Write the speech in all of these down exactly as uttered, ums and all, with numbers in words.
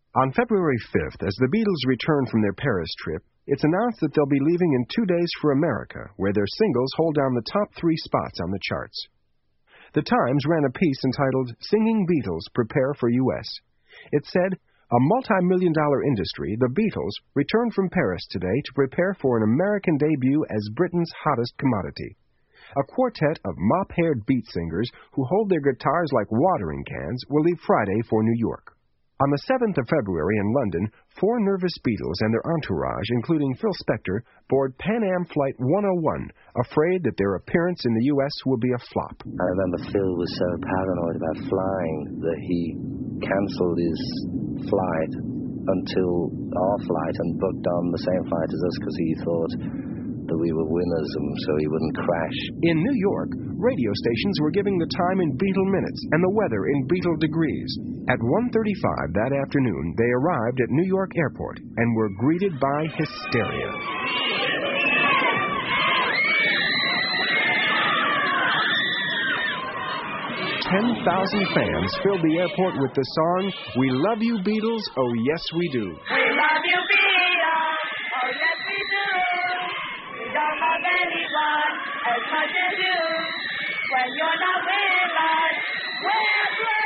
On February fifth, as the Beatles return from their Paris trip, it's announced that they'll be leaving in two days for America, where their singles hold down the top three spots on the charts. The Times ran a piece entitled, "Singing Beatles Prepare for U S" It said, "A multi-million dollar industry, the Beatles, returned from Paris today to prepare for an American debut as Britain's hottest commodity. A quartet of mop-haired beat singers who hold their guitars like watering cans will leave Friday for New York." On the seventh of February in London, four nervous Beatles and their entourage, including Phil Spector, board Pan Am Flight one oh one, afraid that their appearance in the U S will be a flop. I remember Phil was so paranoid about flying that he cancelled his flight until our flight and booked on the same flight as us because he thought that we were winners and so he wouldn't crash. In New York, radio stations were giving the time in Beatle minutes and the weather in Beatle degrees. At one thirty-five that afternoon, they arrived at New York Airport and were greeted by hysteria. ten thousand fans filled the airport with the song, "We Love You, Beatles, Oh Yes We Do." We love you, Beatles, oh yes we do. We don't love anyone as much as you. When you're not with us, we're blue.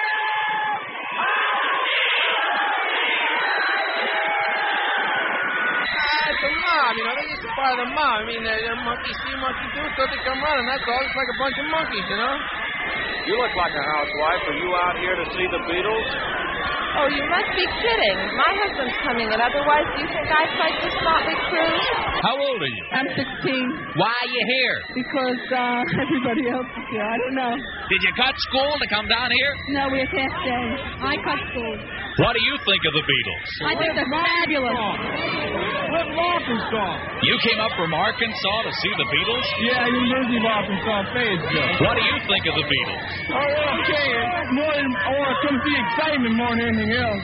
Ah, it's a mob, you know, they're just a part of the mob. I mean, they're, they're monkey see, monkey do, so they come running, that's all. It's like a bunch of monkeys, you know? You look like a housewife. Are you out here to see the Beatles? Oh, you must be kidding. My husband's coming in. Otherwise, do you think I'd fight this motley crew? How old are you? I'm sixteen. Why are you here? Because uh, everybody else is here. I don't know. Did you cut school to come down here? No, we're half day. I cut school. What do you think of the Beatles? I think they're fabulous. Live in Arkansas. You came up from Arkansas to see the Beatles? Yeah, University of Arkansas, Fayetteville. What do you think of the Beatles? Oh, okay. More than, I want to come see excitement more than anything else.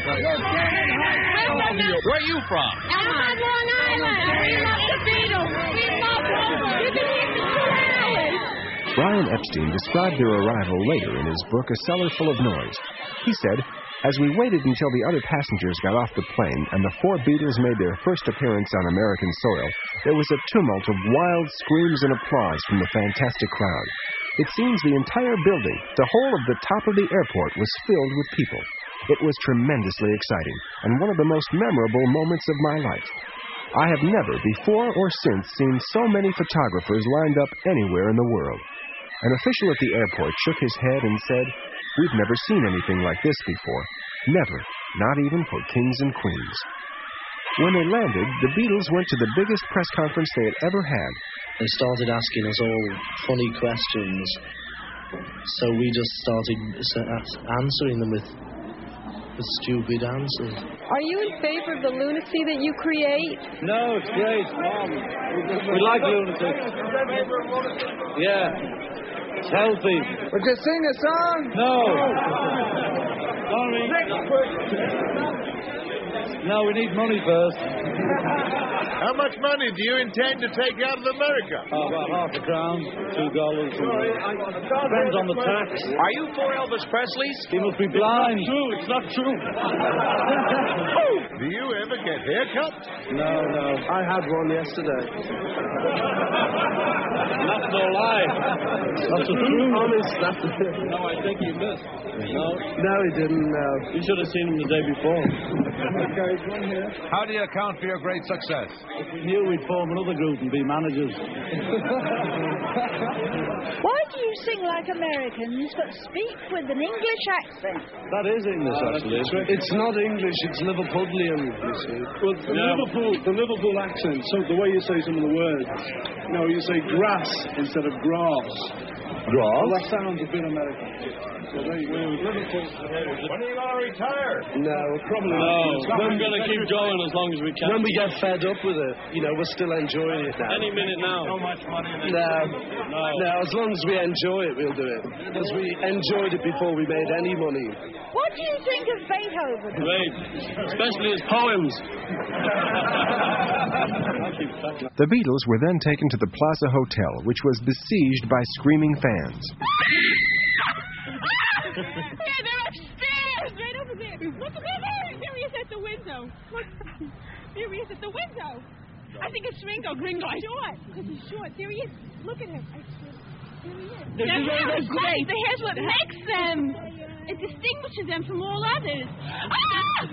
Where are you from? I'm on Long Island. We love the Beatles. We love them. We've been here for two hours. Brian Epstein described their arrival later in his book, A Cellar Full of Noise. He said, "As we waited until the other passengers got off the plane and the four Beatles made their first appearance on American soil, there was a tumult of wild screams and applause from the fantastic crowd. It seems the entire building, the whole of the top of the airport, was filled with people. It was tremendously exciting and one of the most memorable moments of my life. I have never before or since seen so many photographers lined up anywhere in the world." An official at the airport shook his head and said, "We've never seen anything like this before. Never, not even for kings and queens." When they landed, the Beatles went to the biggest press conference they had ever had. They started asking us all funny questions, so we just started answering them with, with stupid answers. Are you in favor of the lunacy that you create? No, it's great. We like lunacy. Yeah. It's healthy. Would you sing a song? No. Sorry. No, we need money first. How much money do you intend to take out of America? Oh, about half a crown, two dollars. Depends on the tax. Are you for Elvis Presley's? He must be blind. It's true. It's not true. Do you ever get haircuts? No, no. I had one yesterday. That's no lie. That's the truth. Honest. That's the truth. No, I think you missed. No? No, he didn't. No. You should have seen him the day before. Okay, one here. How do you account for your great success? If we knew we'd form another group and be managers. Why do you sing like Americans but speak with an English accent? That is English, actually. It's not English, it's Liverpudlian, you see. Well, the, yeah. Liverpool, the Liverpool accent, so the way you say some of the words, you know, you say grass instead of grass. Grass? Well, that sounds a bit American. So they, Liverpool. When are you going to retire? No, probably no. not. We're going to keep going as long as we can. When we get fed up with it, you know, we're still enjoying it now. Any minute now. So much money in it. No. No. No, as long as we enjoy it, we'll do it. Because we enjoyed it before we made any money. What do you think of Beethoven? Great. Especially his poems. The Beatles were then taken to the Plaza Hotel, which was besieged by screaming fans. Yeah, they're upstairs! Right over there! What's the matter? Serious the window. What? There he is at the window. I think it's Ringo. Ringo, I short. Because he's short. There he is. Look at him. I swear. There he is. Their hair is great. The hair's what makes them. It distinguishes them from all others. Ah!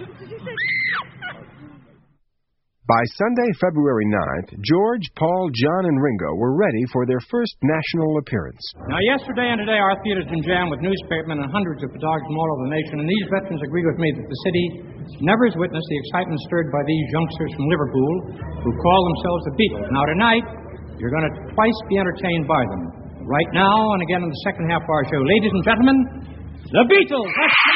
By Sunday, February ninth, George, Paul, John, and Ringo were ready for their first national appearance. Now, yesterday and today, our theater's been jammed with newspapermen and hundreds of photographers from all over the nation, and these veterans agree with me that the city never has witnessed the excitement stirred by these youngsters from Liverpool who call themselves the Beatles. Now, tonight, you're going to twice be entertained by them. Right now, and again in the second half of our show. Ladies and gentlemen, the Beatles!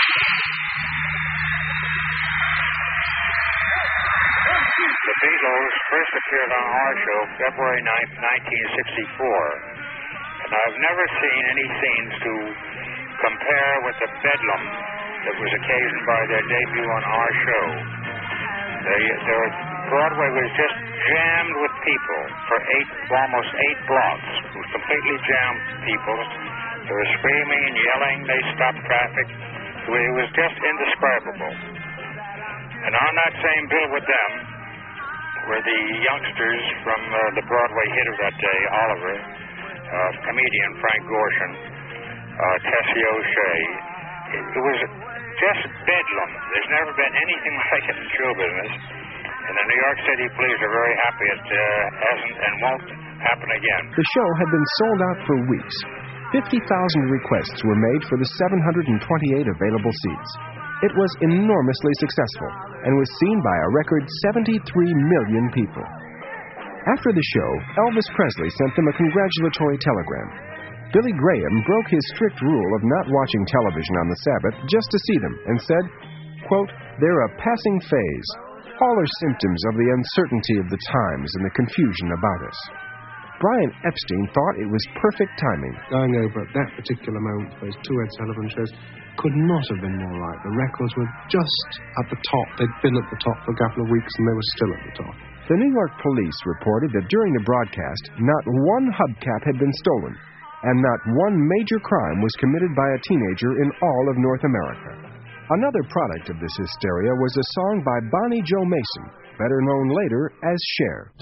The Beatles first appeared on our show February ninth, nineteen sixty-four. And I've never seen any scenes to compare with the bedlam that was occasioned by their debut on our show. They, their Broadway was just jammed with people for eight, almost eight blocks. It was completely jammed with people. They were screaming and yelling. They stopped traffic. It was just indescribable. And on that same bill with them were the youngsters from uh, the Broadway hit of that day, Oliver, uh, comedian Frank Gorshin, uh, Tessie O'Shea. It, it was just bedlam. There's never been anything like it in show business. And the New York City police are very happy it uh, hasn't and won't happen again. The show had been sold out for weeks. fifty thousand requests were made for the seven hundred twenty-eight available seats. It was enormously successful and was seen by a record seventy-three million people. After the show, Elvis Presley sent them a congratulatory telegram. Billy Graham broke his strict rule of not watching television on the Sabbath just to see them and said, quote, "They're a passing phase. All are symptoms of the uncertainty of the times and the confusion about us." Brian Epstein thought it was perfect timing. Going over at that particular moment, those two Ed Sullivan shows could not have been more right. The records were just at the top. They'd been at the top for a couple of weeks, and they were still at the top. The New York police reported that during the broadcast, not one hubcap had been stolen, and not one major crime was committed by a teenager in all of North America. Another product of this hysteria was a song by Bonnie Jo Mason, better known later as Cher.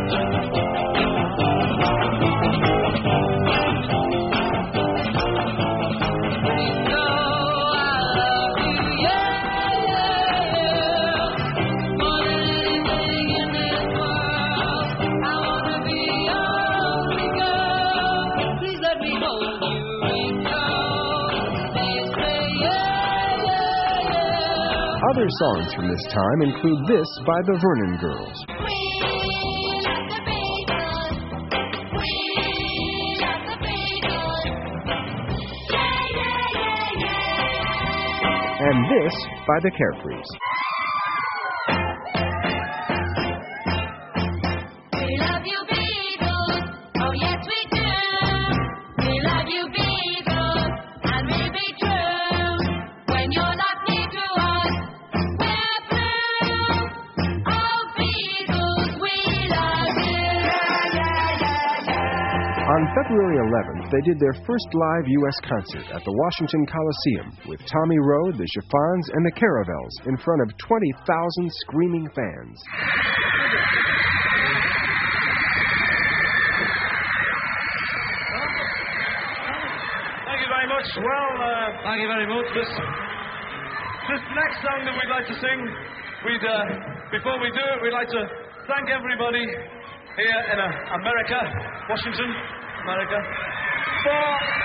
Other songs from this time include this by the Vernon Girls. And this by the Carefrees. We love you, Beatles. Oh, yes, we do. We love you, Beatles. And we'll be true. When you're not near to us, we're blue. Oh, Beatles, we love you. Yeah, yeah, yeah, yeah. On February eleventh, they did their first live U S concert at the Washington Coliseum with Tommy Roe, the Chiffons, and the Caravels in front of twenty thousand screaming fans. Thank you very much. Well, uh, thank you very much. This, this next song that we'd like to sing, we'd, uh, before we do it, we'd like to thank everybody here in uh, America, Washington, America, for...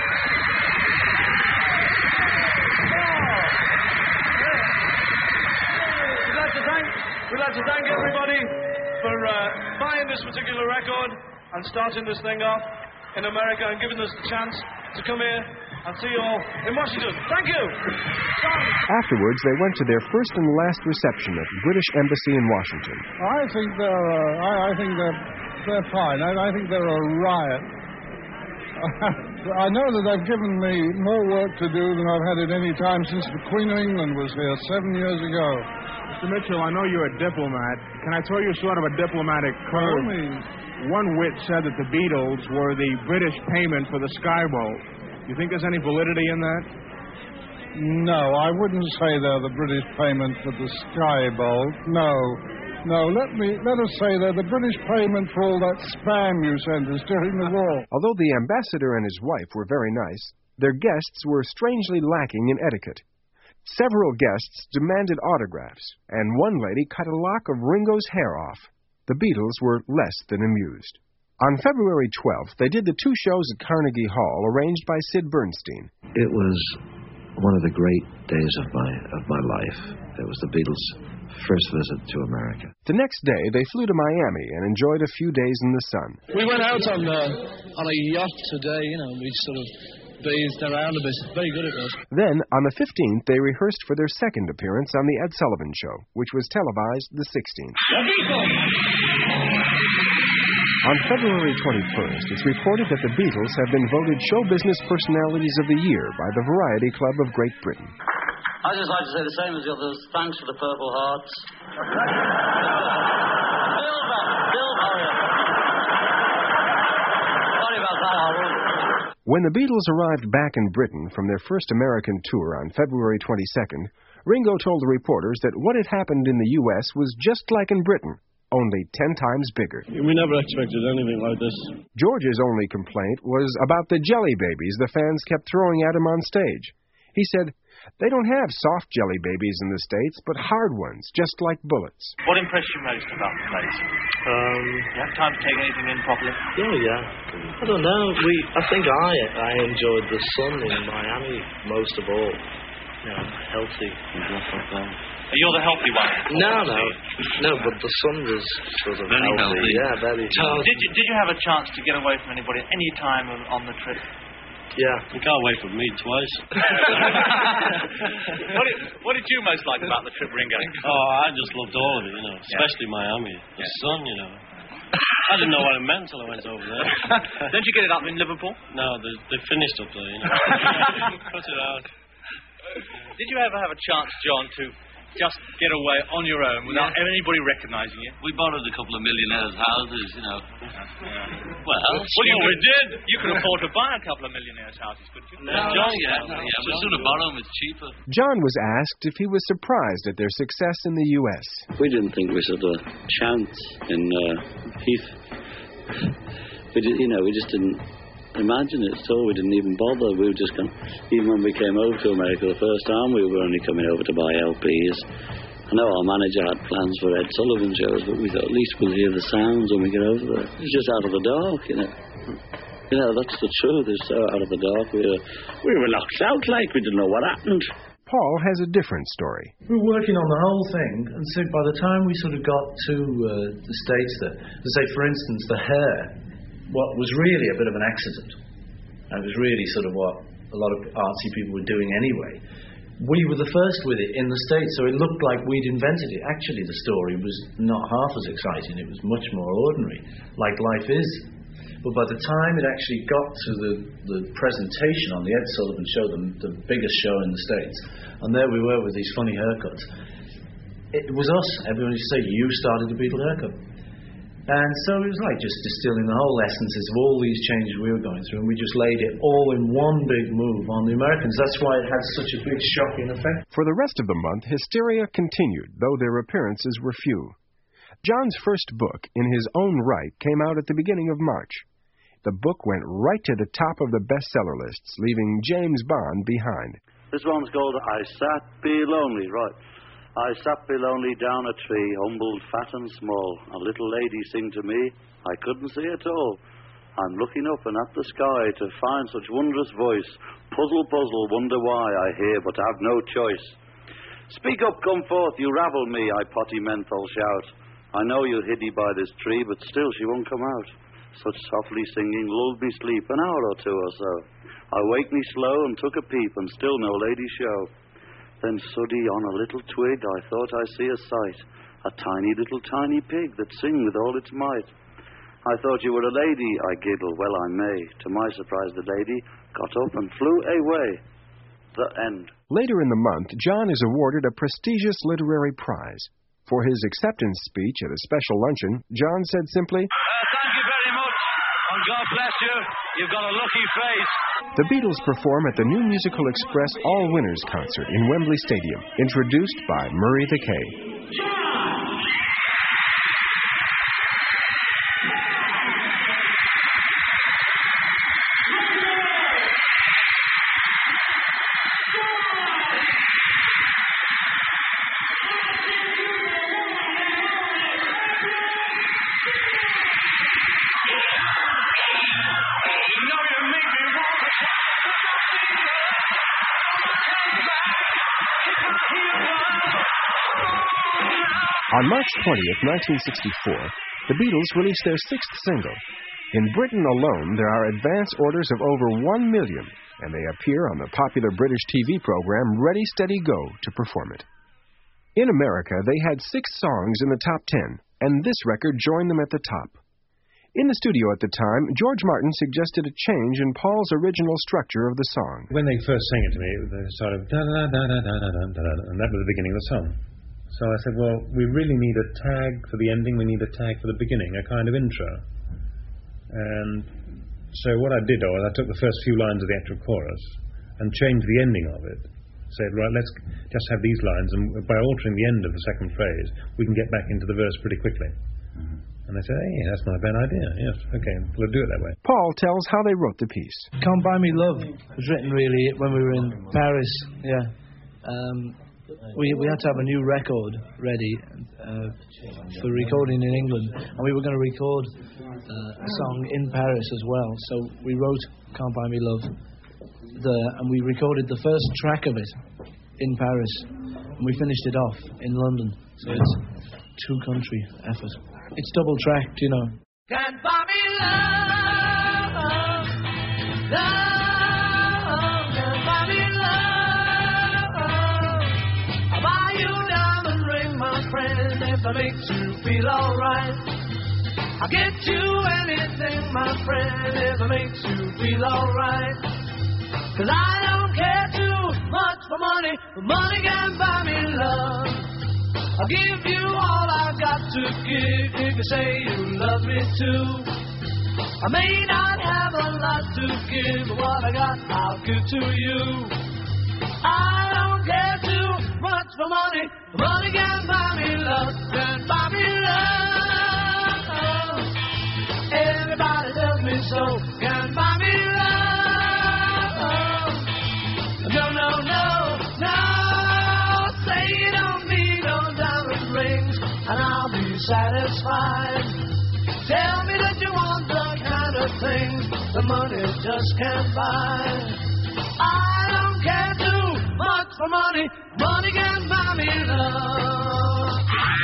We'd like to thank, we'd like to thank everybody for uh, buying this particular record and starting this thing off in America and giving us the chance to come here and see you all in Washington. Thank you. Afterwards, they went to their first and last reception at the British Embassy in Washington. I think they're, uh, I, I think they're, they're fine. I, I think they're a riot. I know that they've given me more work to do than I've had at any time since the Queen of England was here seven years ago. Mister Mitchell, I know you're a diplomat. Can I tell you sort of a diplomatic code? One wit said that the Beatles were the British payment for the Sky Bowl. You think there's any validity in that? No, I wouldn't say they're the British payment for the Sky Bowl. No. No, let me let us say they're the British payment for all that spam you sent us during the war. Although the ambassador and his wife were very nice, their guests were strangely lacking in etiquette. Several guests demanded autographs, and one lady cut a lock of Ringo's hair off. The Beatles were less than amused. On February twelfth, they did the two shows at Carnegie Hall arranged by Sid Bernstein. It was one of the great days of my of my life. It was the Beatles' first visit to America. The next day, they flew to Miami and enjoyed a few days in the sun. We went out on uh, on a yacht today, you know, we sort of bathed around a bit. Very good it was. Then, on the fifteenth, they rehearsed for their second appearance on The Ed Sullivan Show, which was televised the sixteenth. On February twenty-first, it's reported that the Beatles have been voted Show Business Personalities of the Year by the Variety Club of Great Britain. I'd just like to say the same as the others. Thanks for the Purple Hearts. Bill, Bill, hurry up. Sorry about that, Harold. When the Beatles arrived back in Britain from their first American tour on February twenty-second, Ringo told the reporters that what had happened in the U S was just like in Britain, only ten times bigger. We never expected anything like this. George's only complaint was about the jelly babies the fans kept throwing at him on stage. He said, "They don't have soft jelly babies in the States, but hard ones, just like bullets." What impressed you most about the place? Um, you have time to take anything in properly? Yeah, yeah. I don't know. We, I think I, I enjoyed the sun in Miami most of all. You know, healthy and stuff like that. You're the healthy one. No, no, no. But the sun was sort of very healthy. healthy. Yeah, very. So, did you did you have a chance to get away from anybody at any time on the trip? Yeah. You got away from me twice. what, did, what did you most like about the trip, Ringo? Oh, I just loved all of it, you know, especially yeah. Miami. The yeah. sun, you know. I didn't know what it meant until I went over there. Don't you get it up in Liverpool? No, they, they finished up there, you know. Cut it out. Did you ever have a chance, John, to just get away on your own without yeah. anybody recognising you? We borrowed a couple of millionaires' houses, you know. Yeah. Well, well, you we did. You could afford to buy a couple of millionaires' houses, couldn't you? No, John, yeah, no, yeah. But sooner borrow them, it's cheaper. John was asked if he was surprised at their success in the U S. We didn't think we stood a chance in uh, Heath. We did, you know, we just didn't imagine it at all. We didn't even bother. We were just going. Even when we came over to America the first time, we were only coming over to buy L Ps. I know our manager had plans for Ed Sullivan shows, but we thought at least we'll hear the sounds when we get over there. It's just out of the dark, you know. You know, that's the truth. It's so out of the dark. We were, we were knocked out like we didn't know what happened. Paul has a different story. We were working on the whole thing, and so by the time we sort of got to uh, the States there, say, for instance, the hair, what was really a bit of an accident. And it was really sort of what a lot of artsy people were doing anyway. We were the first with it in the States, so it looked like we'd invented it. Actually, the story was not half as exciting. It was much more ordinary, like life is. But by the time it actually got to the, the presentation on the Ed Sullivan Show, the, the biggest show in the States, and there we were with these funny haircuts, it was us. Everyone used to say, "You started the Beatle haircut." And so it was like just distilling the whole essences of all these changes we were going through, and we just laid it all in one big move on the Americans. That's why it had such a big shocking effect. For the rest of the month, hysteria continued, though their appearances were few. John's first book, In His Own Right, came out at the beginning of March. The book went right to the top of the bestseller lists, leaving James Bond behind. This one's called I Sat Be Lonely, right. I sat be lonely down a tree, humbled, fat and small. A little lady sing to me, I couldn't see at all. I'm looking up and at the sky to find such wondrous voice. Puzzle, puzzle, wonder why I hear but have no choice. Speak up, come forth, you ravel me, I potty menthol shout. I know you hid by this tree, but still she won't come out. Such softly singing lulled me sleep an hour or two or so. I waked me slow and took a peep, and still no lady show. Then suddy on a little twig I thought I see a sight, a tiny little tiny pig that sing with all its might. I thought you were a lady, I giggled, well I may. To my surprise the lady got up and flew away. The end. Later in the month, John is awarded a prestigious literary prize. For his acceptance speech at a special luncheon, John said simply, uh, Thank you very much. And God bless you. You've got a lucky face. The Beatles perform at the New Musical Express All Winners concert in Wembley Stadium, introduced by Murray the K. On March twentieth, nineteen sixty-four, the Beatles released their sixth single. In Britain alone, there are advance orders of over one million, and they appear on the popular British T V program Ready, Steady, Go to perform it. In America, they had six songs in the top ten, and this record joined them at the top. In the studio at the time, George Martin suggested a change in Paul's original structure of the song. When they first sang it to me, it was sort of da-da-da-da-da-da-da, and that was the beginning of the song. So I said, well, we really need a tag for the ending, we need a tag for the beginning, a kind of intro. And so what I did was I took the first few lines of the actual chorus and changed the ending of it. Said, right, let's just have these lines, and by altering the end of the second phrase, we can get back into the verse pretty quickly. Mm-hmm. And they said, hey, that's not a bad idea. Yes, okay, we'll do it that way. Paul tells how they wrote the piece. Can't Buy Me Love was written really when we were in Paris, yeah. Um, we we had to have a new record ready uh, for recording in England, and we were going to record uh, a song in Paris as well. So we wrote Can't Buy Me Love there, and we recorded the first track of it in Paris, and we finished it off in London. So it's a two-country effort. It's double-tracked, you know. Can't buy me love, love, can't buy me love. I'll buy you a diamond ring, my friend, if it makes you feel alright. I'll get you anything, my friend, if it makes you feel alright. Cause I don't care too much for money, but money can't buy me love. I'll give you all I've got to give if you say you love me too. I may not have a lot to give, but what I got I'll give to you. I don't care too much for money, money can't buy me love, can't buy me love. Everybody tells me so, can't buy me love. No, no, no, no, say you don't need no diamond rings, and I'll be satisfied. Tell me that you want the kind of things the money just can't buy. I don't care too much for money, money can't buy me love.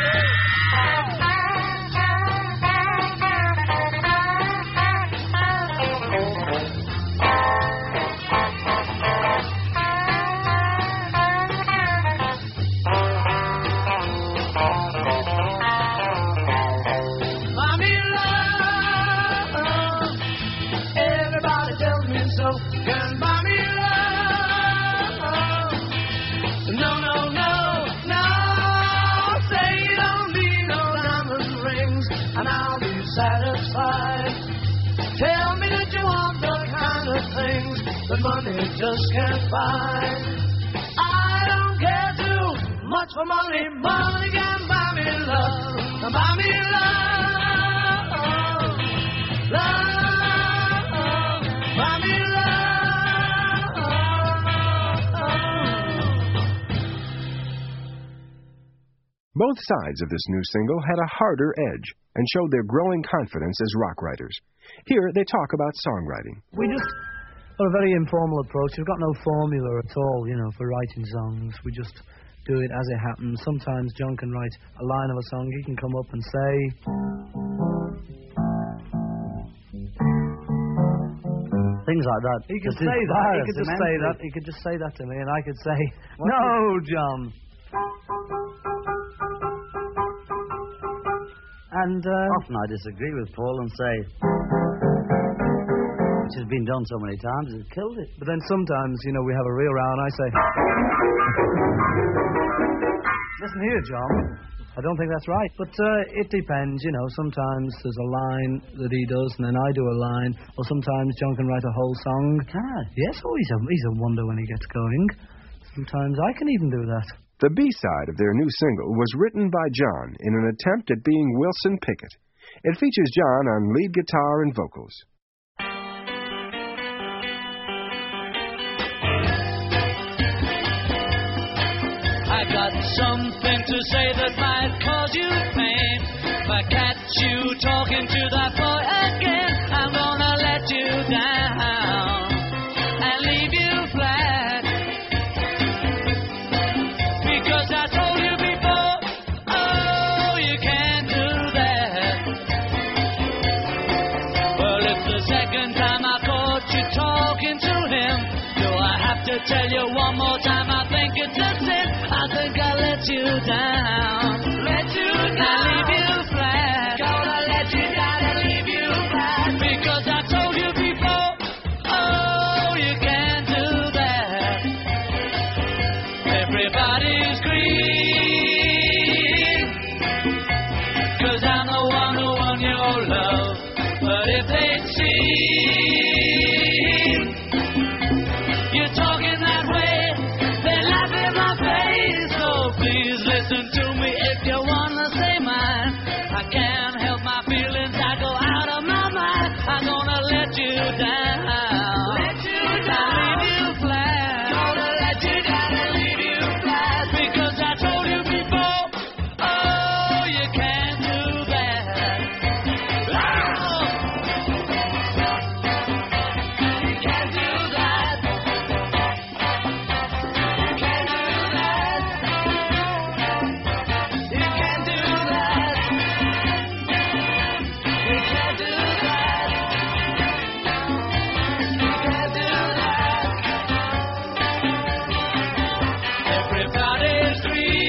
Can't buy me love. No, no, no, no. Say you don't need no diamond rings, and I'll be satisfied. Tell me that you want the kind of things that money just can't buy. I don't care too much for money. Money can buy me love. Buy me love. Love. Buy me love. Both sides of this new single had a harder edge and showed their growing confidence as rock writers. Here, they talk about songwriting. We just got a very informal approach. We've got no formula at all, you know, for writing songs. We just do it as it happens. Sometimes John can write a line of a song. He can come up and say... Things like that. He could Just say that. He inspires could just immensely. say that. He could just say that to me, and I could say, What "No, is- John." And uh, Often I disagree with Paul and say, which has been done so many times, it killed it. But then sometimes, you know, we have a real row, and I say, "Listen here, John. I don't think that's right. But uh, it depends, you know. Sometimes there's a line that he does, and then I do a line. Or sometimes John can write a whole song. Can I? Yes, oh, he's a, he's a wonder when he gets going. Sometimes I can even do that. The B-side of their new single was written by John in an attempt at being Wilson Pickett. It features John on lead guitar and vocals. I got something to say that might cause you pain. If I catch you talking to that boy again, I'm gonna let you down and leave you flat. Because I told you before, oh, you can't do that. Well, it's the second time I caught you talking to him. Do I have to tell you one more time? I think it's a sin. I think I let you down, let you down, leave you flat. Gonna let you down and leave you flat. Because I told you before, oh, you can't do that. Everybody's green, 'cause I'm the one who won your love. But if they'd seen you talking that way, they laugh in my face. So please listen to me if you wanna say mine. I can't help my feelings, I go out of my mind. I'm gonna let you down, let you down, leave you flat. Gonna let you down and leave you flat. Because I told you before, oh, you can't do that. Oh, you can't do that. You can't do that. You can't do that. You can't do that. You can't do that. Everybody's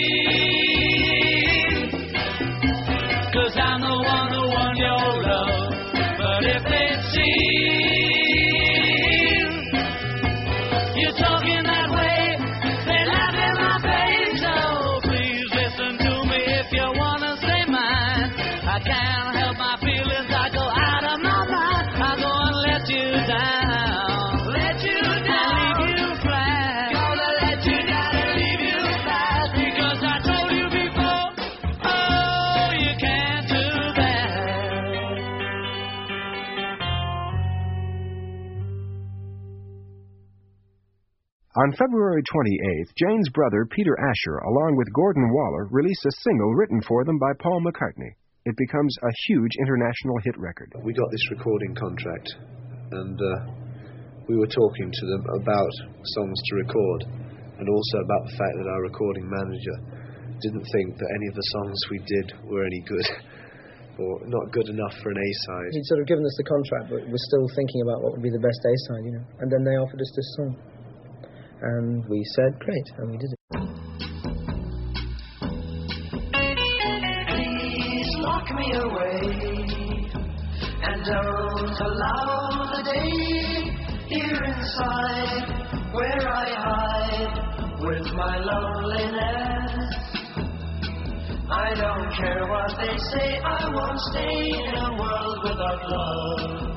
green, 'cause I'm the one who won your love. But if they'd seen you talking that way, they laugh in my face. So please listen to me if you wanna say mine. I can't help my feelings, I go out of my mind. I'm gonna let you down, let you down, leave you flat. Gonna let you down and leave you flat. Because I told you before, oh, you can't do that. On February twenty-eighth, Jane's brother Peter Asher, along with Gordon Waller, released a single written for them by Paul McCartney. It becomes a huge international hit record. We got this recording contract, and uh, we were talking to them about songs to record, and also about the fact that our recording manager didn't think that any of the songs we did were any good, or not good enough for an A-side. He'd sort of given us the contract, but we're still thinking about what would be the best A-side, you know. And then they offered us this song. And we said, great, and we did it. Please lock me away and don't allow the day here inside where I hide with my loneliness. I don't care what they say, I won't stay in a world without love.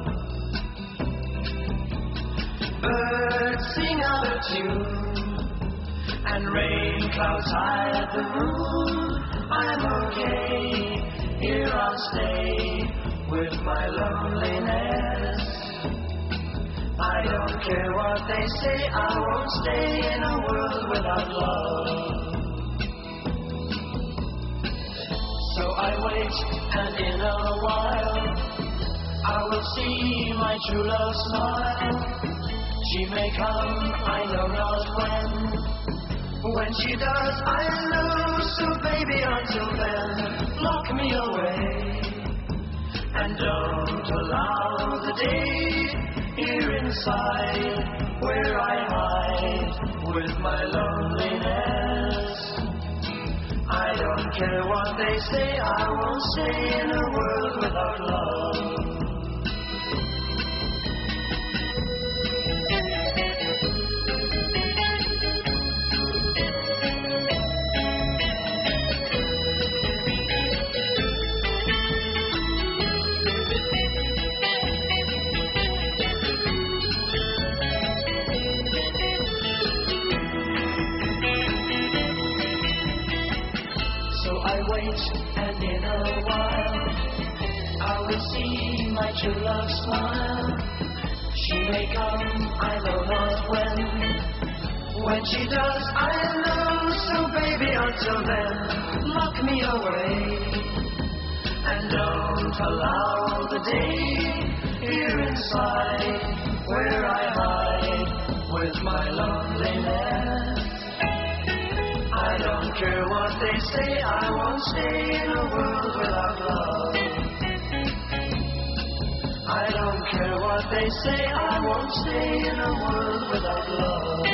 Birds sing out of tune and rain clouds hide the moon. I'm okay, here I'll stay with my loneliness. I don't care what they say, I won't stay in a world without love. So I wait, and in a while I will see my true love smile. She may come, I know not when. When she does, I lose. So baby, until then, lock me away and don't allow the day here inside where I hide with my loneliness. I don't care what they say, I won't stay in a world without love. So I wait, and in a while I will see my true love smile. She may come, I know not when. When she does, I'll know. So baby, until then, lock me away. And don't allow the day here inside where I hide with my loneliness. I don't care what they say, I won't stay in a world without love. I don't care what they say, I won't stay in a world without love.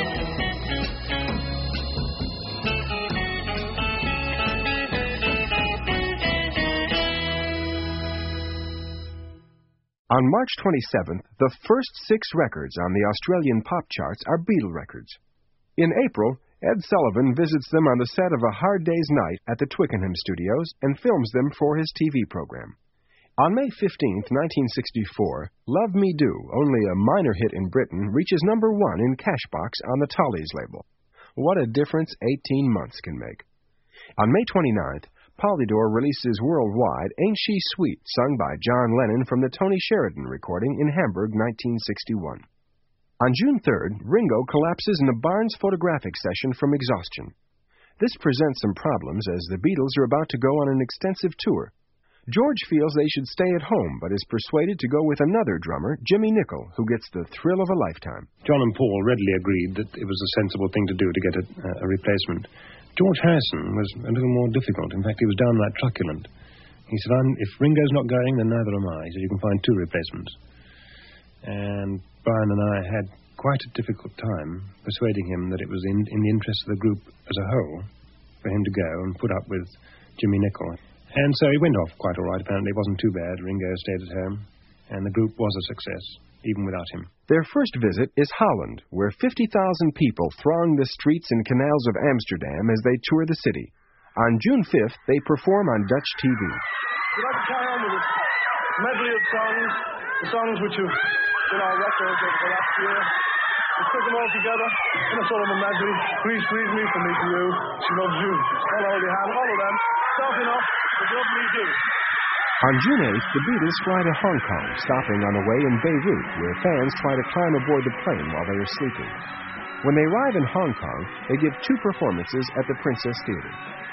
On March twenty-seventh, the first six records on the Australian pop charts are Beatle records. In April, Ed Sullivan visits them on the set of A Hard Day's Night at the Twickenham Studios and films them for his T V program. On May fifteenth, nineteen sixty-four, Love Me Do, only a minor hit in Britain, reaches number one in Cashbox on the Tollies label. What a difference eighteen months can make. On May twenty-ninth, Polydor releases worldwide Ain't She Sweet, sung by John Lennon from the Tony Sheridan recording in Hamburg, nineteen sixty-one. On June third, Ringo collapses in a Barnes photographic session from exhaustion. This presents some problems as the Beatles are about to go on an extensive tour. George feels they should stay at home, but is persuaded to go with another drummer, Jimmy Nicol, who gets the thrill of a lifetime. John and Paul readily agreed that it was a sensible thing to do to get a, a replacement. George Harrison was a little more difficult. In fact, he was downright truculent. He said, I'm, if Ringo's not going, then neither am I. He said, you can find two replacements. And Brian and I had quite a difficult time persuading him that it was in, in the interest of the group as a whole for him to go and put up with Jimmy Nicol. And so he went off quite all right, apparently. It wasn't too bad. Ringo stayed at home, and the group was a success, even without him. Their first visit is Holland, where fifty thousand people throng the streets and canals of Amsterdam as they tour the city. On June fifth, they perform on Dutch T V. We'd like to carry on with this medley of songs, the songs which have been our records over the last year. We put them all together in a sort of a medley. Please, please me from me to you. She loves you. All hold your hand, all of them. Starting off with Love Me Do. On June eighth, the Beatles fly to Hong Kong, stopping on the way in Beirut, where fans try to climb aboard the plane while they are sleeping. When they arrive in Hong Kong, they give two performances at the Princess Theatre.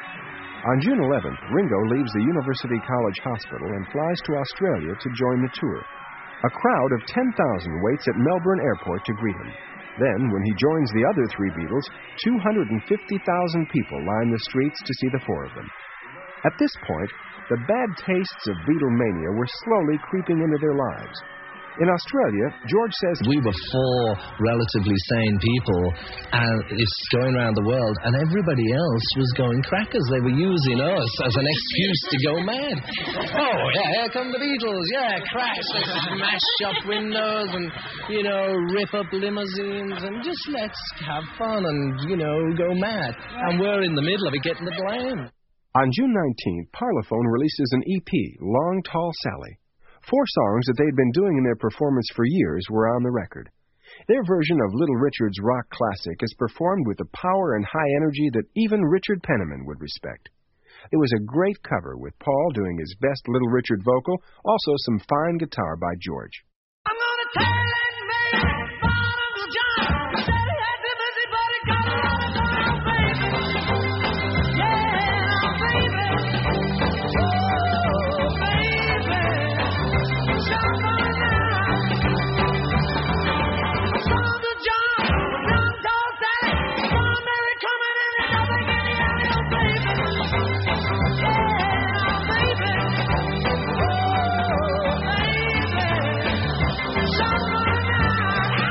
On June eleventh, Ringo leaves the University College Hospital and flies to Australia to join the tour. A crowd of ten thousand waits at Melbourne Airport to greet him. Then, when he joins the other three Beatles, two hundred fifty thousand people line the streets to see the four of them. At this point, the bad tastes of Beatlemania were slowly creeping into their lives. In Australia, George says, we were four relatively sane people, and it's going around the world, and everybody else was going crackers. They were using us as an excuse to go mad. Oh, yeah, here come the Beatles. Yeah, crash. Let's smash shop windows and, you know, rip up limousines and just let's have fun and, you know, go mad. And we're in the middle of it getting the blame. On June nineteenth, Parlophone releases an E P, Long Tall Sally. Four songs that they'd been doing in their performance for years were on the record. Their version of Little Richard's rock classic is performed with the power and high energy that even Richard Penniman would respect. It was a great cover, with Paul doing his best Little Richard vocal, also some fine guitar by George. I'm gonna tell it, baby, about Uncle John. He said he had the busy body, got a lot of time, baby. Yeah, baby. Oh, baby. John going down. Uncle John, John told Sally, strawberry coming in and nothing in the alley, oh, baby. Yeah, baby. Oh, baby. John going down.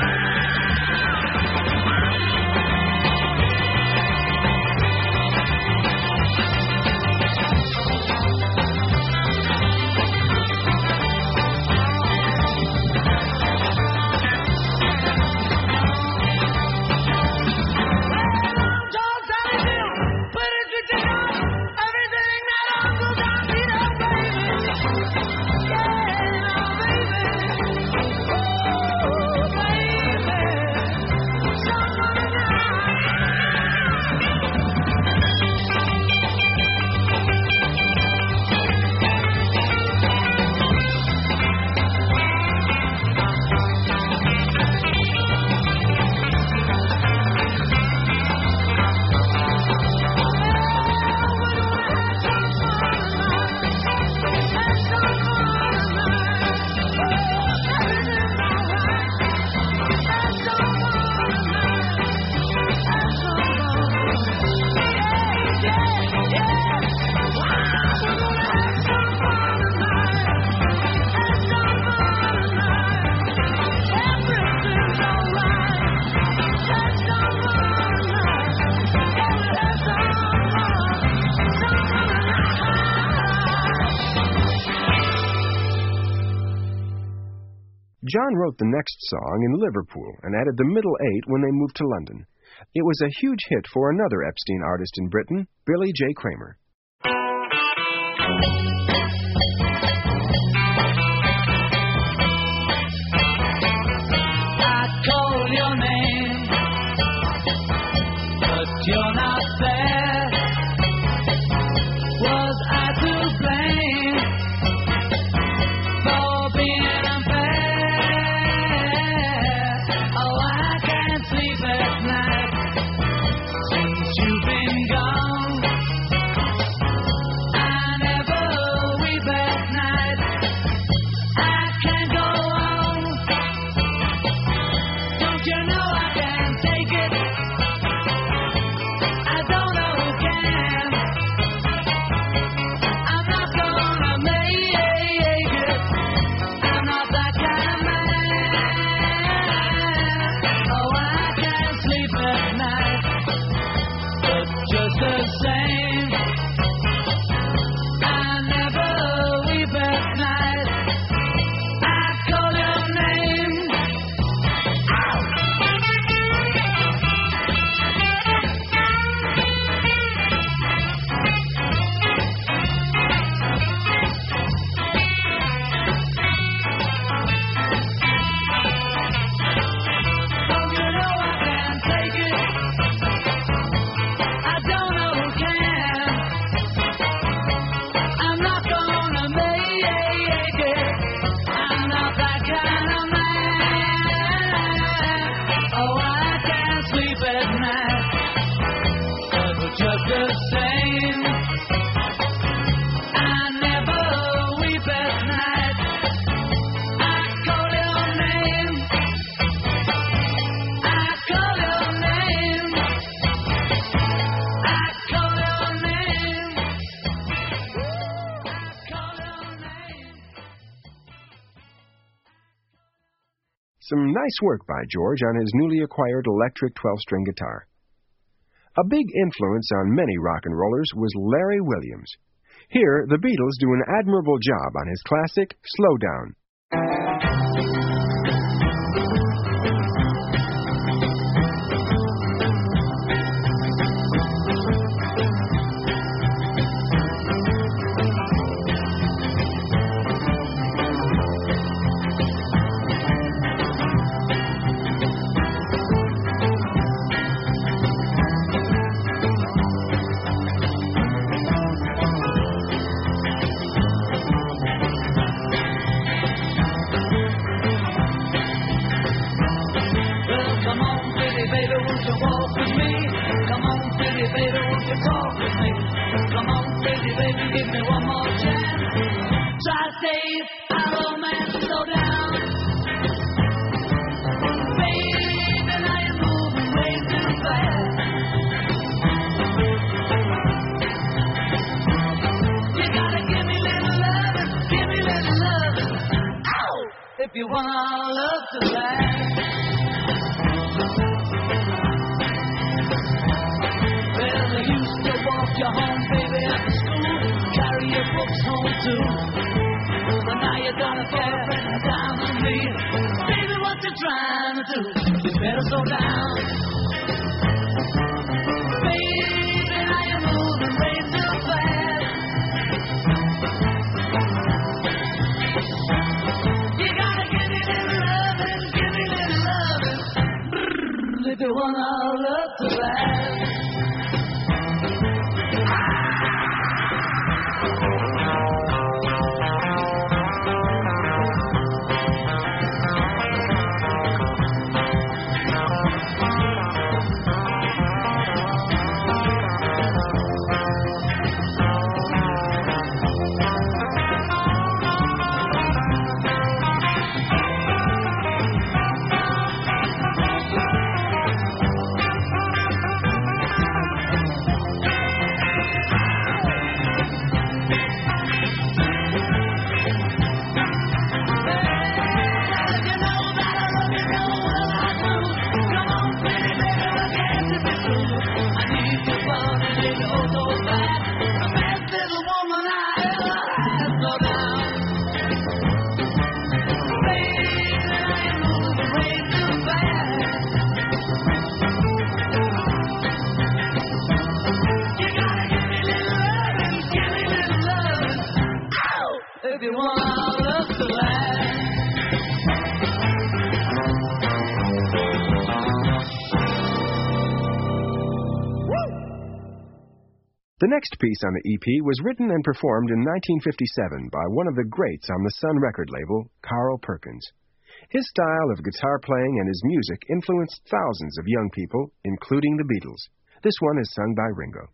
John wrote the next song in Liverpool and added the middle eight when they moved to London. It was a huge hit for another Epstein artist in Britain, Billy J. Kramer. I call your name, but you're not there. Was I to blame for being unfair? Oh, I can't sleep at night since you've been gone. I never weep at night. I can't go on. Don't you know I can't take it? I don't know who can. I'm not gonna make it. I'm not that kind of man. Oh, I can't sleep at night. But just the same, I never weep at night. I call your name. Don't you know I can't take it? I don't know who can. I'm not gonna make it. I'm not that kind of man. Oh, I can't sleep at night. But just the same, I never weep at night. I call your name. I call your name. I call your name. Some nice work by George on his newly acquired electric twelve-string guitar. A big influence on many rock and rollers was Larry Williams. Here, the Beatles do an admirable job on his classic, Slow Down. Well, come on, pretty baby, won't you walk with me? Come on, pretty baby, won't you talk with me? Come on, pretty baby, give me one more chance. Try to save our romance, slow down. Baby, now you're moving way too fast. You gotta give me little loving, give me little loving. Ow! If you want our love to last. Well, I used to walk you home, baby, after school, carry your books home too. But now you got a boyfriend down on me. Baby, what you trying to do? You better slow down. Baby, now you're moving way too fast. You gotta give me little loving, give me little loving. If you want our love to last. The next piece on the E P was written and performed in nineteen fifty-seven by one of the greats on the Sun record label, Carl Perkins. His style of guitar playing and his music influenced thousands of young people, including the Beatles. This one is sung by Ringo.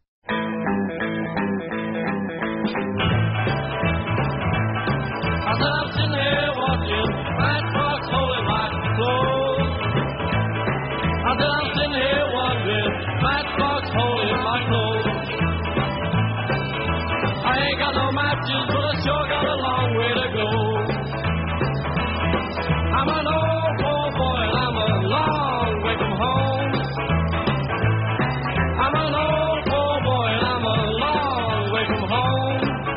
I love sitting here watching Matchbox holding my clothes. I love sitting here wondering Matchbox holding my clothes. I ain't got no matches, but I sure got a long way to go. I'm an old poor boy and I'm a long way from home. I'm an old poor boy and I'm a long way from home.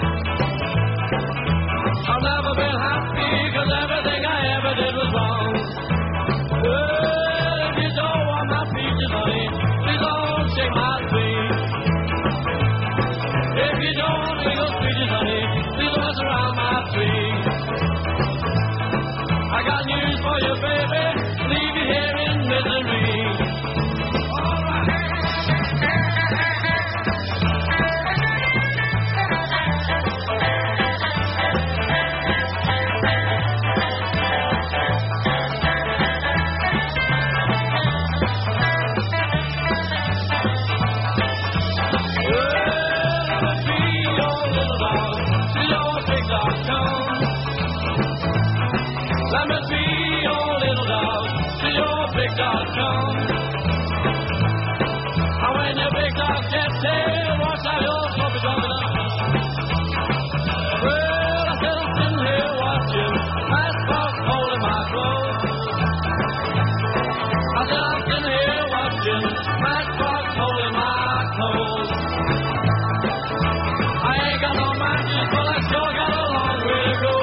I've never been happy cause everything I ever did was wrong. Well, if you don't want my peaches, honey, please don't shake my tree. If you don't want legal speeches, honey, please don't mess around my tree. I got news for you, baby, leave you here in misery. Let me be your little dog till your big dog comes. And when your big dog gets there, watch out your puppy coming up. Well, I'm still sitting here watching Matchbox holding my clothes. I said I'm sitting here watching Matchbox holding my clothes. I ain't got no matches, but I sure got a long way to go.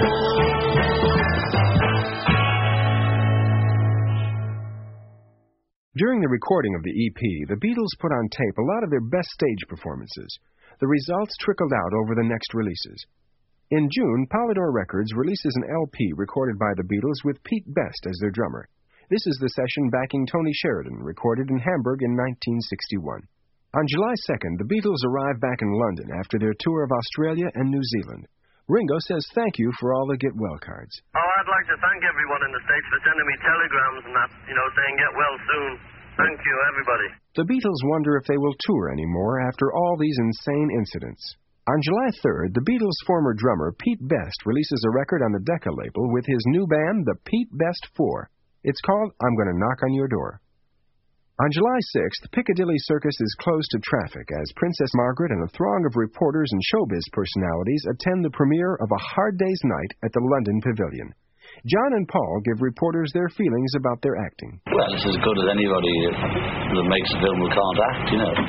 During the recording of the E P, the Beatles put on tape a lot of their best stage performances. The results trickled out over the next releases. In June, Polydor Records releases an L P recorded by the Beatles with Pete Best as their drummer. This is the session backing Tony Sheridan, recorded in Hamburg in nineteen sixty-one. On July second, the Beatles arrive back in London after their tour of Australia and New Zealand. Ringo says thank you for all the get well cards. Oh, I'd like to thank everyone in the States for sending me telegrams and that, you know, saying get well soon. Thank you, everybody. The Beatles wonder if they will tour anymore after all these insane incidents. On July third, the Beatles' former drummer, Pete Best, releases a record on the Decca label with his new band, the Pete Best Four. It's called I'm Gonna Knock on Your Door. On July sixth, Piccadilly Circus is closed to traffic as Princess Margaret and a throng of reporters and showbiz personalities attend the premiere of A Hard Day's Night at the London Pavilion. John and Paul give reporters their feelings about their acting. Well, it's as good as anybody that makes a film who can't act, you know.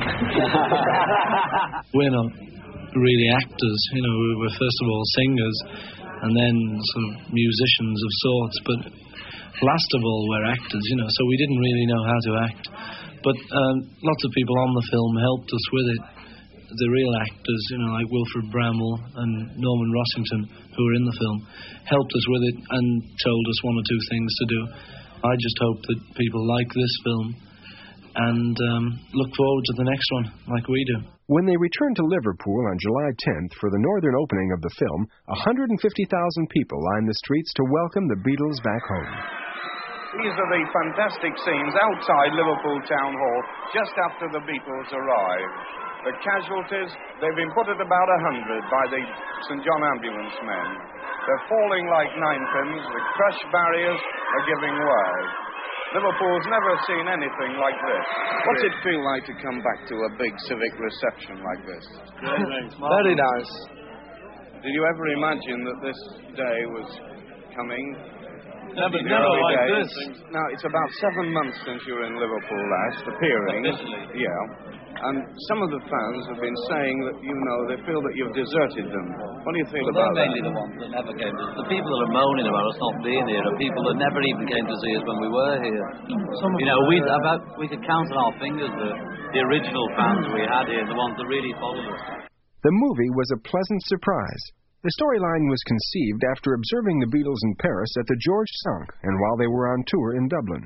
We're not really actors, you know. We were first of all singers and then sort of musicians of sorts, but last of all we're actors, you know, so we didn't really know how to act. But um, lots of people on the film helped us with it. The real actors, you know, like Wilfred Bramwell and Norman Rossington, who were in the film, helped us with it and told us one or two things to do. I just hope that people like this film and um, look forward to the next one, like we do. When they return to Liverpool on July tenth for the northern opening of the film, one hundred fifty thousand people line the streets to welcome the Beatles back home. These are the fantastic scenes outside Liverpool Town Hall just after the Beatles arrived. The casualties, they've been put at about a hundred by the Saint John ambulance men. They're falling like ninepins, the crushed barriers are giving way. Liverpool's never seen anything like this. What's it feel like to come back to a big civic reception like this? Very nice. Did you ever imagine that this day was coming? Never, never like days? this. Now, it's about seven months since you were in Liverpool last, appearing. Officially. Yeah. And some of the fans have been saying that, you know, they feel that you've deserted them. What do you feel well, about they're that? mainly the ones that never came to us. The people that are moaning about us not being here are people that never even came to see us when we were here. Some you know, we about we could count on our fingers the, the original fans we had here, the ones that really followed us. The movie was a pleasant surprise. The storyline was conceived after observing the Beatles in Paris at the Georges Cinq and while they were on tour in Dublin.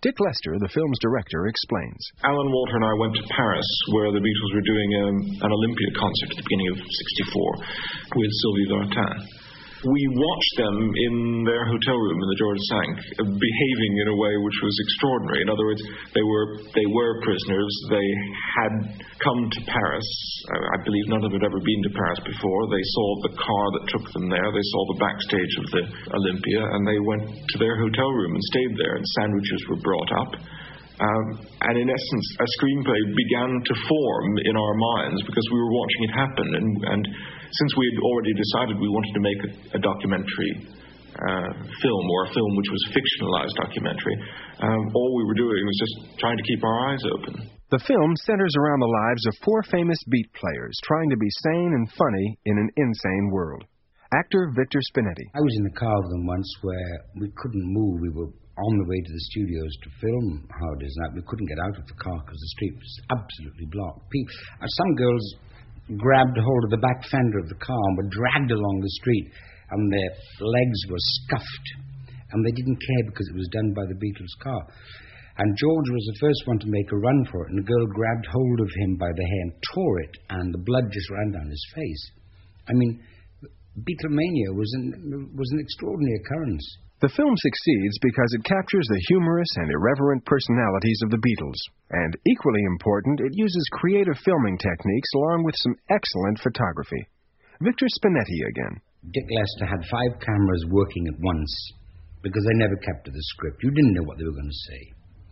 Dick Lester, the film's director, explains. Alan Walter and I went to Paris, where the Beatles were doing um, an Olympia concert at the beginning of sixty-four with Sylvie Vartan. We watched them in their hotel room in the George Cinq, uh, behaving in a way which was extraordinary. In other words, they were they were prisoners. They had come to Paris. Uh, I believe none of them had ever been to Paris before. They saw the car that took them there. They saw the backstage of the Olympia, and they went to their hotel room and stayed there, and sandwiches were brought up. Um, and in essence, a screenplay began to form in our minds because we were watching it happen. And, and since we had already decided we wanted to make a, a documentary uh, film, or a film which was a fictionalized documentary, um, all we were doing was just trying to keep our eyes open. The film centers around the lives of four famous beat players trying to be sane and funny in an insane world. Actor Victor Spinetti. I was in the car with them once where we couldn't move. We were on the way to the studios to film Hard Day's Night. We couldn't get out of the car because the street was absolutely blocked. People, uh, some girls grabbed hold of the back fender of the car and were dragged along the street, and their legs were scuffed, and they didn't care because it was done by the Beatles' car. And George was the first one to make a run for it, and the girl grabbed hold of him by the hair and tore it, and the blood just ran down his face. I mean, Beatlemania was an, was an extraordinary occurrence. The film succeeds because it captures the humorous and irreverent personalities of the Beatles. And equally important, it uses creative filming techniques along with some excellent photography. Victor Spinetti again. Dick Lester had five cameras working at once because they never kept to the script. You didn't know what they were going to say.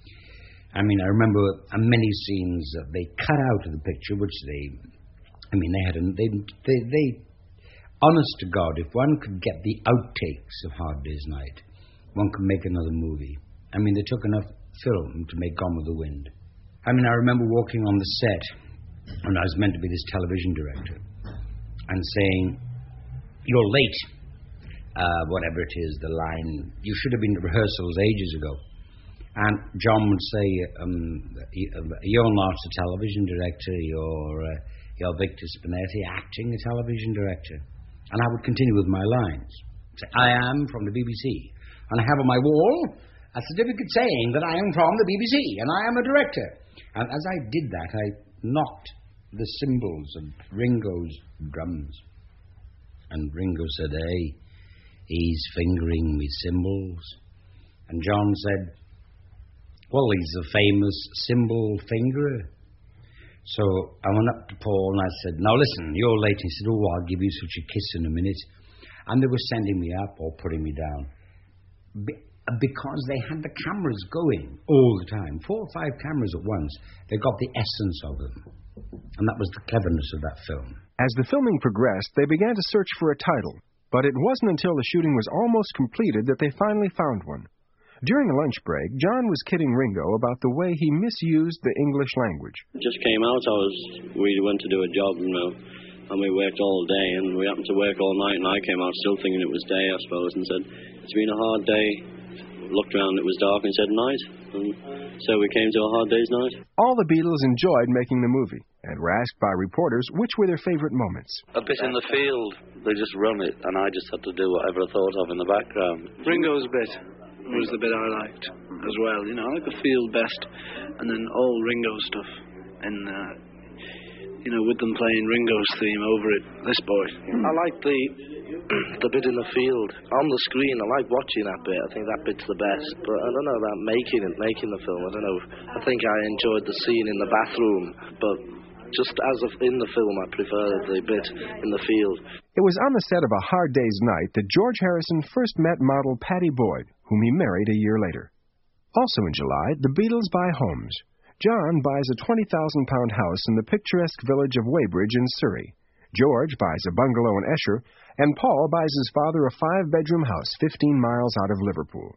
I mean, I remember many scenes that they cut out of the picture, which they, I mean, they had, a, they, they, they, honest to God, if one could get the outtakes of Hard Day's Night, one could make another movie. I mean, they took enough film to make Gone with the Wind. I mean, I remember walking on the set, and I was meant to be this television director, and saying, "You're late." Uh, whatever it is, the line, "You should have been to rehearsals ages ago." And John would say, um, "You're not a television director, you're, uh, you're Victor Spinetti, acting a television director." And I would continue with my lines. Say, "I am from the B B C, and I have on my wall a certificate saying that I am from the B B C, and I am a director." And as I did that, I knocked the cymbals of Ringo's drums. And Ringo said, "Hey, he's fingering me cymbals." And John said, "Well, he's a famous cymbal fingerer." So I went up to Paul and I said, "Now listen, you're late." He said, "Oh, I'll give you such a kiss in a minute." And they were sending me up or putting me down Be- because they had the cameras going all the time. Four or five cameras at once. They got the essence of them. And that was the cleverness of that film. As the filming progressed, they began to search for a title. But it wasn't until the shooting was almost completed that they finally found one. During a lunch break, John was kidding Ringo about the way he misused the English language. It just came out. I was, we went to do a job, you know, and we worked all day, and we happened to work all night, and I came out still thinking it was day, I suppose, and said, "It's been a hard day." Looked around, it was dark, and said, "Night." And so we came to A Hard Day's Night. All the Beatles enjoyed making the movie, and were asked by reporters which were their favorite moments. A bit in the field. They just run it, and I just had to do whatever I thought of in the background. Ringo's bit was the bit I liked as well. You know, I like the field best, and then all Ringo stuff, and uh, you know, with them playing Ringo's theme over it. This boy, I like the the bit in the field on the screen. I like watching that bit. I think that bit's the best. But I don't know about making it, making the film. I don't know. I think I enjoyed the scene in the bathroom, but just as of in the film, I prefer the bit in the field. It was on the set of A Hard Day's Night that George Harrison first met model Pattie Boyd, whom he married a year later. Also in July, the Beatles buy homes. John buys a twenty thousand pound house in the picturesque village of Weybridge in Surrey. George buys a bungalow in Esher, and Paul buys his father a five-bedroom house fifteen miles out of Liverpool.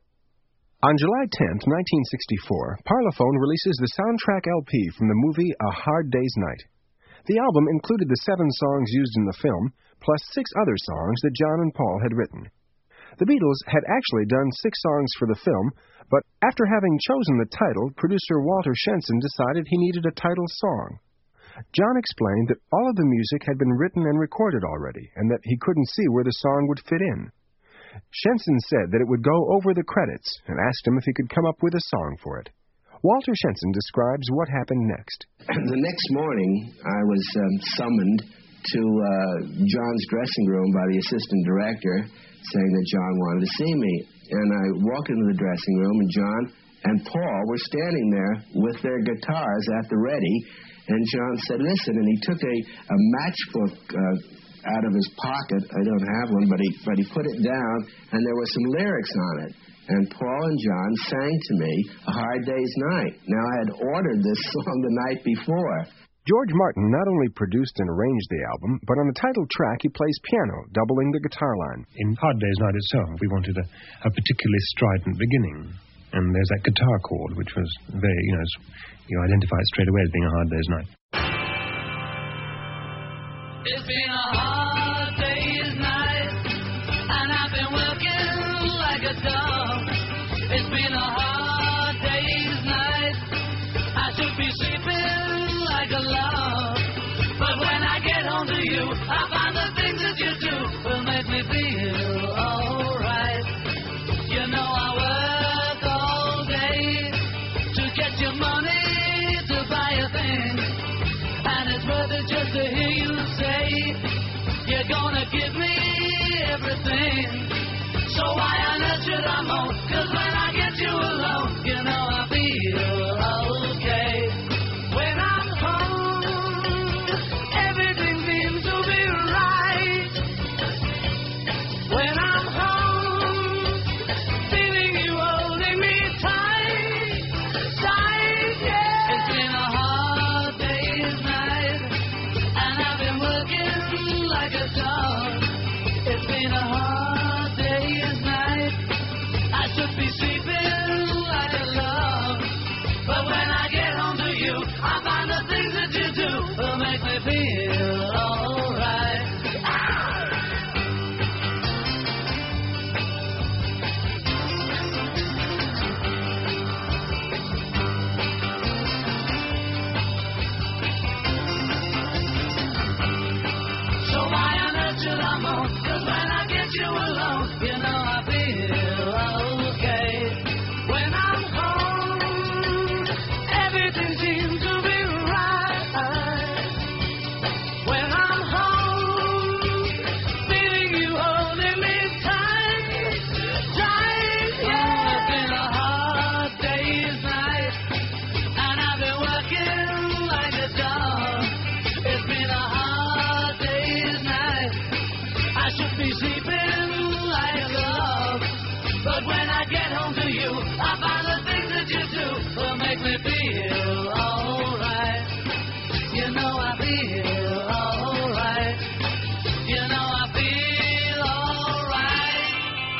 On July tenth, nineteen sixty-four, Parlophone releases the soundtrack L P from the movie A Hard Day's Night. The album included the seven songs used in the film, plus six other songs that John and Paul had written. The Beatles had actually done six songs for the film, but after having chosen the title, producer Walter Shenson decided he needed a title song. John explained that all of the music had been written and recorded already, and that he couldn't see where the song would fit in. Shenson said that it would go over the credits and asked him if he could come up with a song for it. Walter Shenson describes what happened next. The next morning, I was um, summoned to uh, John's dressing room by the assistant director, saying that John wanted to see me. And I walked into the dressing room, and John and Paul were standing there with their guitars at the ready. And John said, listen, and he took a, a matchbook uh, out of his pocket. I don't have one, but he, but he put it down, and there were some lyrics on it. And Paul and John sang to me A Hard Day's Night. Now, I had ordered this song the night before. George Martin not only produced and arranged the album, but on the title track he plays piano, doubling the guitar line. In Hard Day's Night itself, we wanted a, a particularly strident beginning. And there's that guitar chord, which was very, you know, you identify it straight away as being A Hard Day's Night. It's been a hard day's night, and I've been working like a dog. It's been a hard day's night. I should be sleeping like a log. But when I get home to you, I find the things that you do will make me feel alright. You know I work all day to get your money to buy a thing, and it's worth it just to hear you say you're gonna give me everything. So why on earth should I moan? 'Cause when I get you alone, you know I feel okay. When I'm home, everything seems to be right. When I'm home, feeling you holding me tight, tight, yeah. It's been a hard day's night, and I've been working like a dog. It's been a hard day's night. I should be sleeping like a log. But when I get home to you, I find the things that you do will make me feel alright. So why on earth should I moan? 'Cause when I get you alone, you know I feel okay. When I'm home, everything seems to be right. When I'm home, feeling you holding me tight, tight, yeah. It's been a hard day's night, and I've been working like a dog. It's been a hard day's night. I should be sleeping like a log. But when I get home to you, I find the things that you do will make me feel alright. You know I feel alright. You know I feel alright.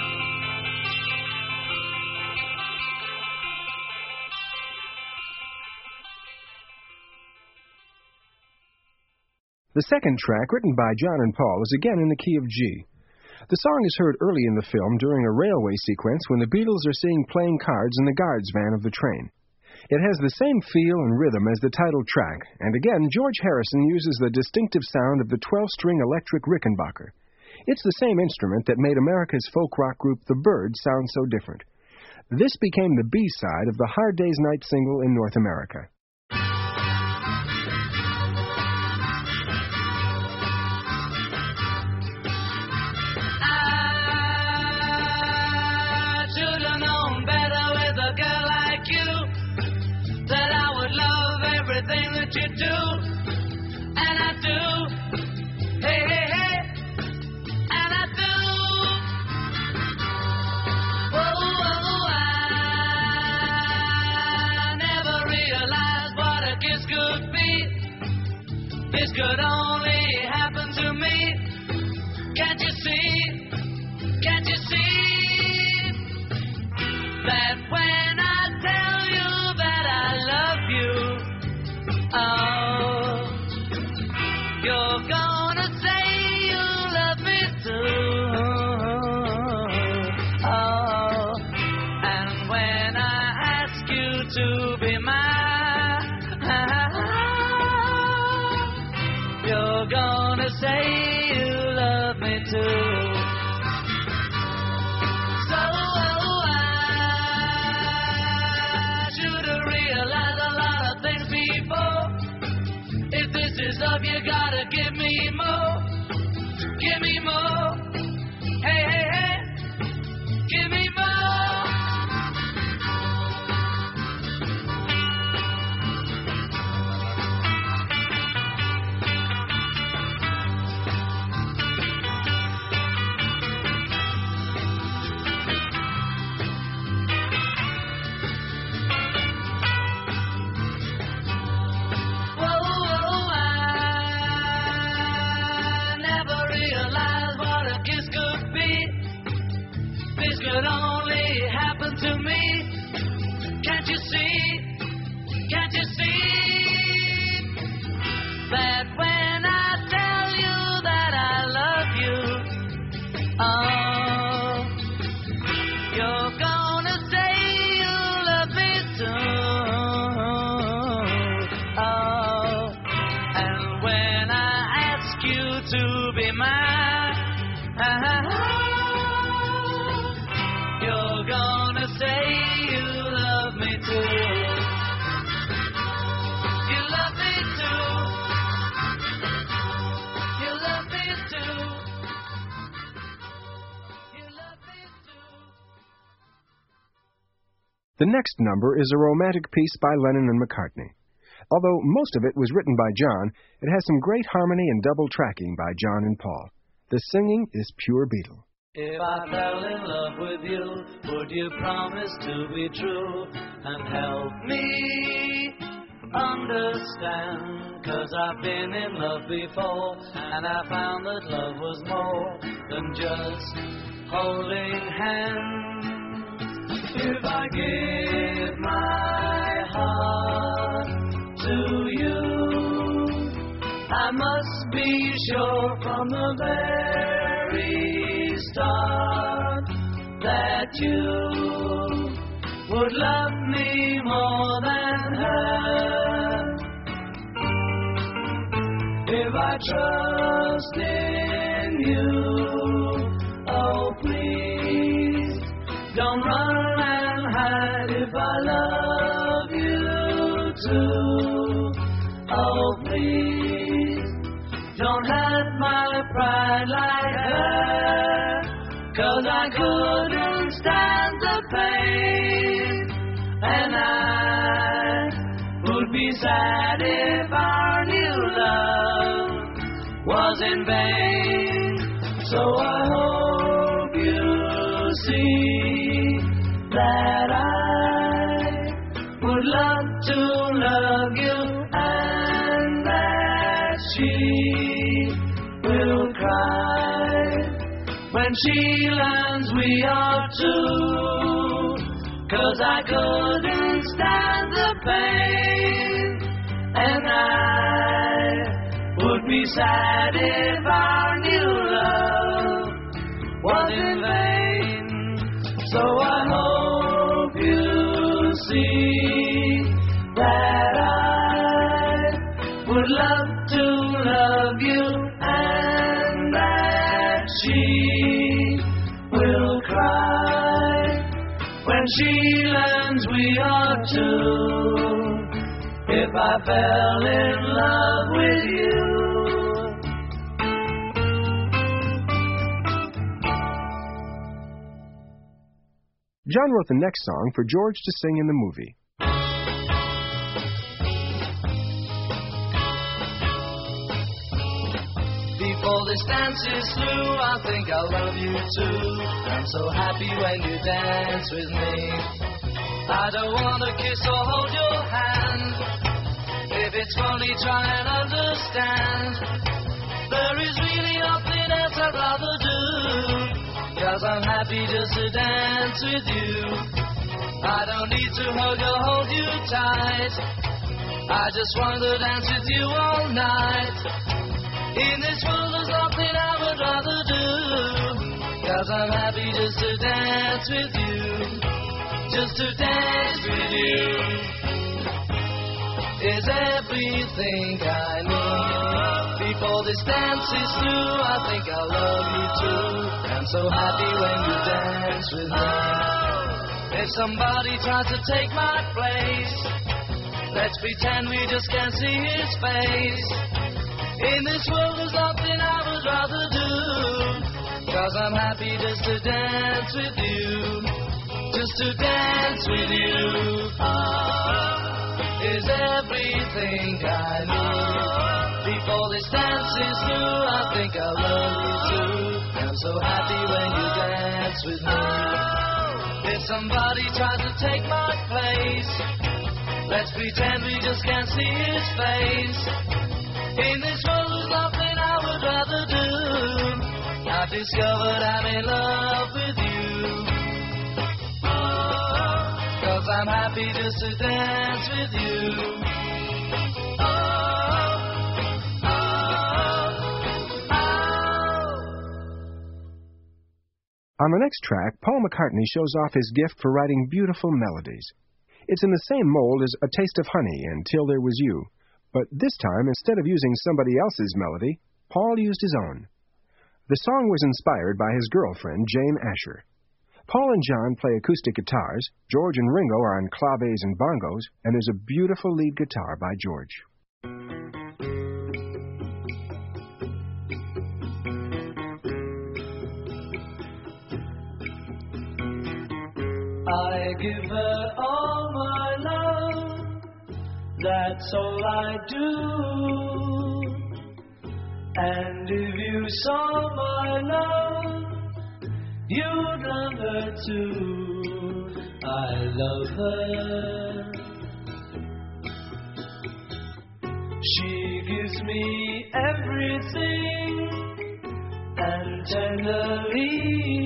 The second track, written by John and Paul, is again in the key of G. The song is heard early in the film during a railway sequence when the Beatles are seen playing cards in the guard's van of the train. It has the same feel and rhythm as the title track, and again George Harrison uses the distinctive sound of the twelve-string electric Rickenbacker. It's the same instrument that made America's folk rock group The Byrds sound so different. This became the B-side of the Hard Day's Night single in North America. I should have known better with a girl like you, that I would love everything that you do, and I do. Hey, hey, hey, and I do. Oh, oh, I never realized what a kiss could be. This could only happen to me. Can't you see? Can't you see that when I tell you that I love you, oh, you're gonna say you love me too, oh, and when I ask you to be mine, you're gonna say you love me too. to be mine. You're gonna say you love me too. You love me too. You love me too. You love me too. The next number is a romantic piece by Lennon and McCartney. Although most of it was written by John, it has some great harmony and double tracking by John and Paul. The singing is pure Beatle. If I fell in love with you, would you promise to be true and help me understand? 'Cause I've been in love before, and I found that love was more than just holding hands. If I give my heart to you, I must be sure from the very start that you would love me more than her. If I trust in you, oh please, don't run and hide if I love you too. Oh please, don't hurt my pride like her, 'cause I couldn't stand the pain, and I would be sad if our new love was in vain. So I hope you see that I would love to love you, and that she will cry when she learns we are two. 'Cause I couldn't stand the pain, and I would be sad if our new love was in vain. So I hope you see that I would love to love you, and that she will cry when she learns we are two. If I fell in love with you. John wrote the next song for George to sing in the movie. Before this dance is through, I think I love you too. I'm so happy when you dance with me. I don't want to kiss or hold your hand. If it's funny, try and understand. There is really nothing else I'd rather do, 'cause I'm happy just to dance with you. I don't need to hug or hold you tight. I just want to dance with you all night. In this world there's nothing I would rather do, 'cause I'm happy just to dance with you. Just to dance with you is everything I need. Before this dance is through, I think I love you too. I'm so happy when you dance with me. If somebody tries to take my place, let's pretend we just can't see his face. In this world there's nothing I would rather do, 'cause I'm happy just to dance with you. Just to dance with you is everything I need. Before this dance is through, I think I love you too. I'm so happy when you dance with me. If somebody tries to take my place, let's pretend we just can't see his face. In this world there's nothing I would rather do. I've discovered I'm in love with you, 'cause I'm happy just to dance with you. On the next track, Paul McCartney shows off his gift for writing beautiful melodies. It's in the same mold as A Taste of Honey and Till There Was You, but this time, instead of using somebody else's melody, Paul used his own. The song was inspired by his girlfriend, Jane Asher. Paul and John play acoustic guitars, George and Ringo are on claves and bongos, and there's a beautiful lead guitar by George. I give her all my love, that's all I do. And if you saw my love, you'd love her too. I love her. She gives me everything, and tenderly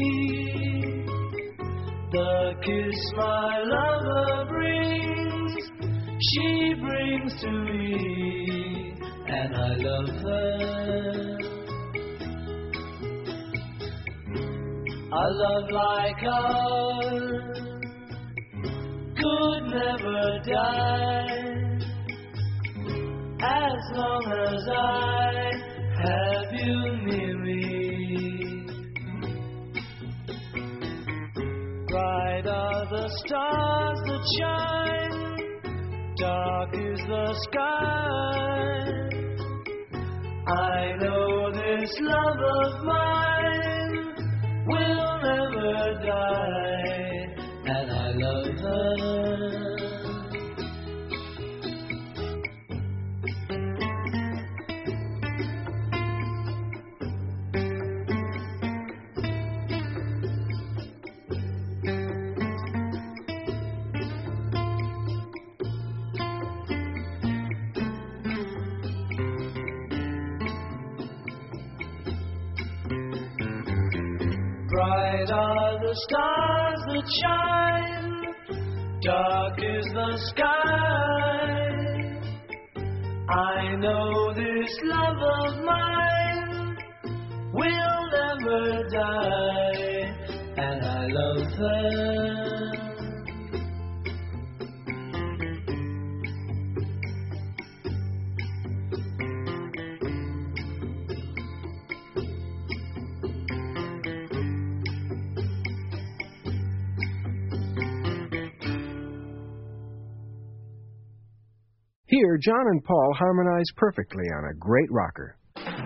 the kiss my lover brings, she brings to me, and I love her. A love like ours could never die, as long as I have you near me. Bright are the stars that shine, dark is the sky. I know this love of mine will never die, and I love her. Bright are the stars that shine, dark is the sky. I know this love of mine will never die, and I love her. Here, John and Paul harmonize perfectly on a great rocker.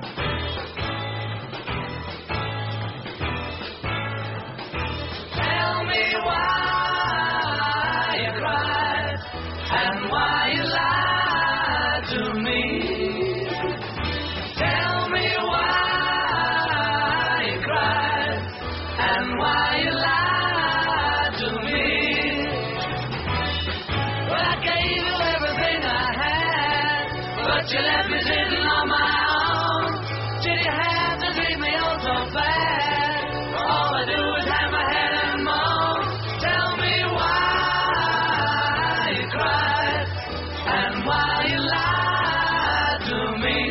Tell me why you cried and why you lied to me. Tell me why you cried and why you lied to me. Well, I gave you everything I had, but you left me sitting on my own. Did you have to treat me oh so bad? All I do is hang my head and moan. Tell me why you cried and why you lied to me.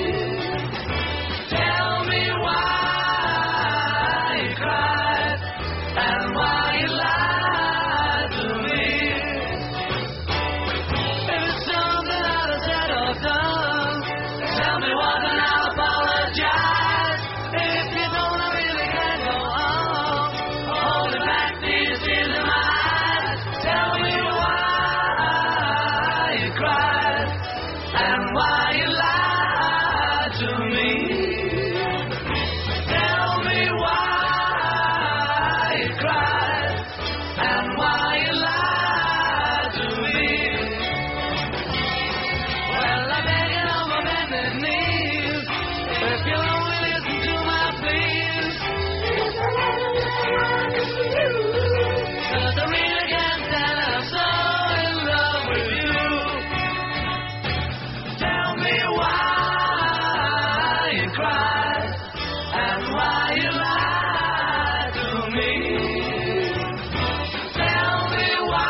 Tell me why you cried and why you lied to me. If it's something that I said or done, tell me what and I'll apologize. If you don't, I really can't go on holding back these tears in my eyes. Tell me why you cried and why you lied to me. Tell me why you cried and why you lied to me. Well, I'm begging on my bended knees, if you'll only listen to my pleas. 'Cause I really can't stand it, I'm so in love with you. Tell me why you cried and why you lied to me. Tell me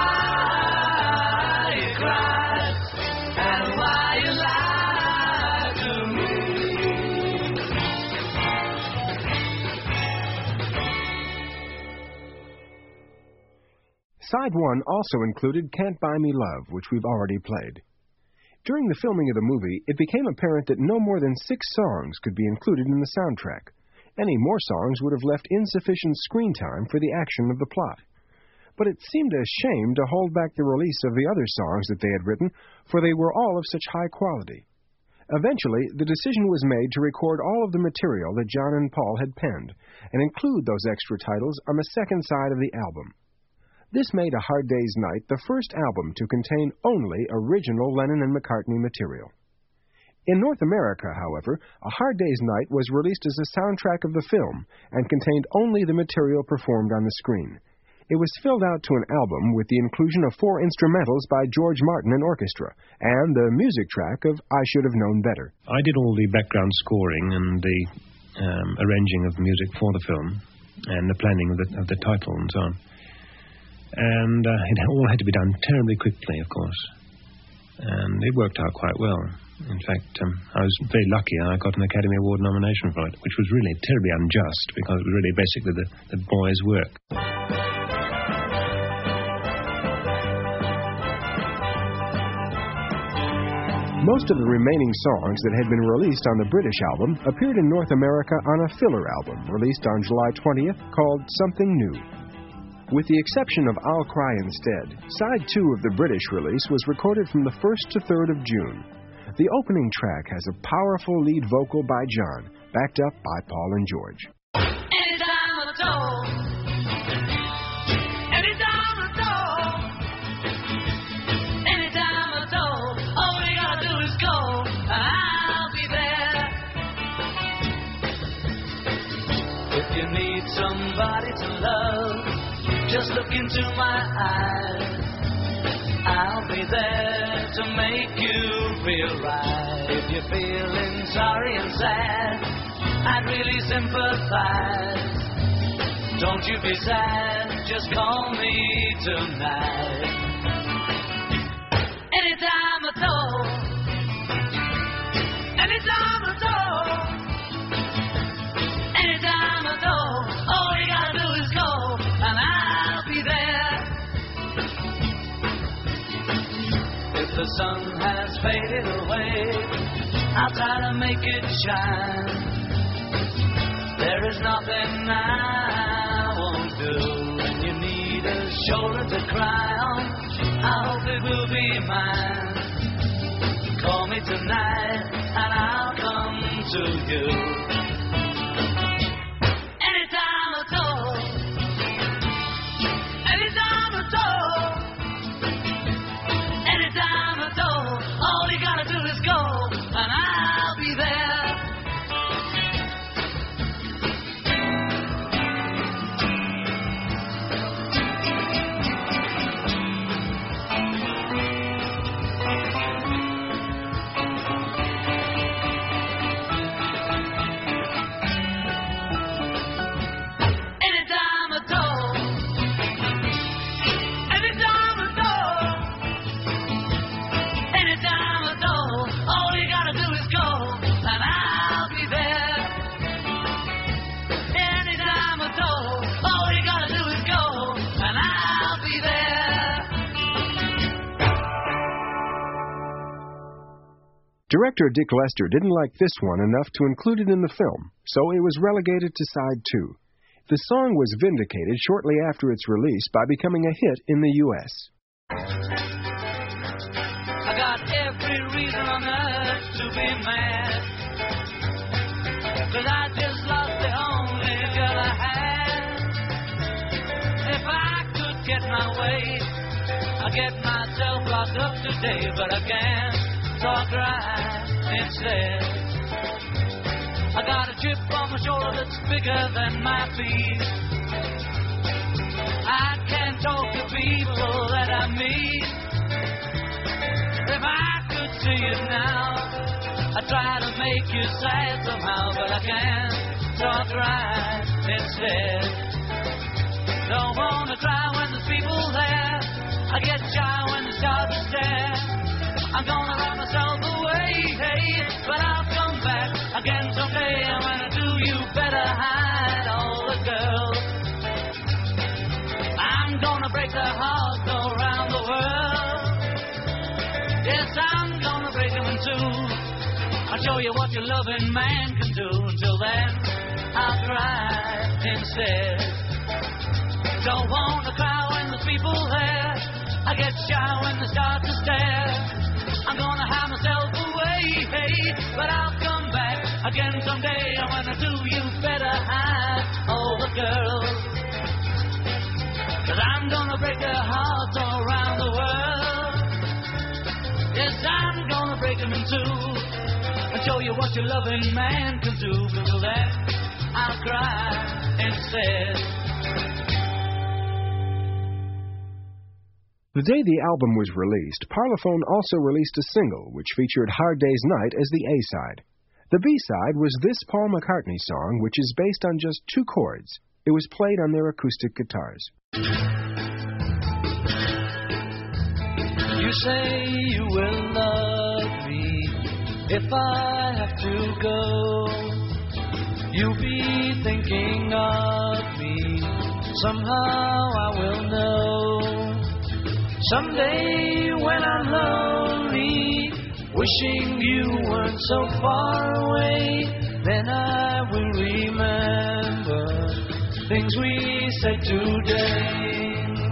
why you cried and why you lied to me. Side one also included Can't Buy Me Love, which we've already played. During the filming of the movie, it became apparent that no more than six songs could be included in the soundtrack. Any more songs would have left insufficient screen time for the action of the plot. But it seemed a shame to hold back the release of the other songs that they had written, for they were all of such high quality. Eventually, the decision was made to record all of the material that John and Paul had penned, and include those extra titles on the second side of the album. This made A Hard Day's Night the first album to contain only original Lennon and McCartney material. In North America, however, A Hard Day's Night was released as a soundtrack of the film and contained only the material performed on the screen. It was filled out to an album with the inclusion of four instrumentals by George Martin and orchestra, and the music track of I Should Have Known Better. I did all the background scoring and the um, arranging of the music for the film, and the planning of the, of the title and so on. And uh, it all had to be done terribly quickly, of course. And it worked out quite well. In fact, um, I was very lucky. I got an Academy Award nomination for it, which was really terribly unjust, because it was really basically the, the boys' work. Most of the remaining songs that had been released on the British album appeared in North America on a filler album released on July twentieth called Something New. With the exception of I'll Cry Instead, side two of the British release was recorded from the first to third of June. The opening track has a powerful lead vocal by John, backed up by Paul and George. Anytime at all, anytime at all, anytime at all, all you gotta do is go, and I'll be there. If you need somebody to love, just look into my eyes. I'll be there to make you feel right. If you're feeling sorry and sad, I'd really sympathize. Don't you be sad, just call me tonight. Anytime at all, anytime at all, anytime at all, all you gotta do is go, and I'll be there. If the sun has faded away, I'll try to make it shine. There is nothing I won't do. When you need a shoulder to cry on, I hope it will be mine. Call me tonight and I'll come to you. Anytime at all, anytime at all, anytime at all, all you gotta do is go, and I'll be there. Anytime at all, anytime at all, anytime at all, all you gotta do is go, and I'll be there. Anytime at all, all you gotta do is go, and I'll be there. Director Dick Lester didn't like this one enough to include it in the film, so it was relegated to side two. The song was vindicated shortly after its release by becoming a hit in the U S I got every reason on earth to be mad, 'cause I just lost the only girl I had. If I could get my way, I'd get myself locked up today, but I can't, so I cry instead. I got a chip on my shoulder that's bigger than my feet. I can't talk to people that I meet. If I could see it now, I'd try to make you sad somehow, but I can't, so I cry instead. Don't wanna cry when there's people there, I get shy when they start to stare. I'm gonna run myself away, hey, but I'll come back again someday, and when I do, you better hide all the girls. I'm gonna break their hearts all around the world. Yes, I'm gonna break show you what your loving man can do. Until then, I'll cry instead. Don't want to cry when there's people there. I get shy when they start to stare. I'm gonna hide myself away, hey, but I'll come back again someday. And when I do, you better hide all the girls. Cause I'm gonna break their hearts all around the world. Yes, I'm gonna break them in two and show you what your loving man can do. Until then, I'll cry instead. The day the album was released, Parlophone also released a single which featured Hard Day's Night as the A-side. The B-side was this Paul McCartney song, which is based on just two chords. It was played on their acoustic guitars. You say you will love me if I have to go. You'll be thinking of me. Somehow I will know. Someday when I'm lonely, wishing you weren't so far away, then I will remember things we said today.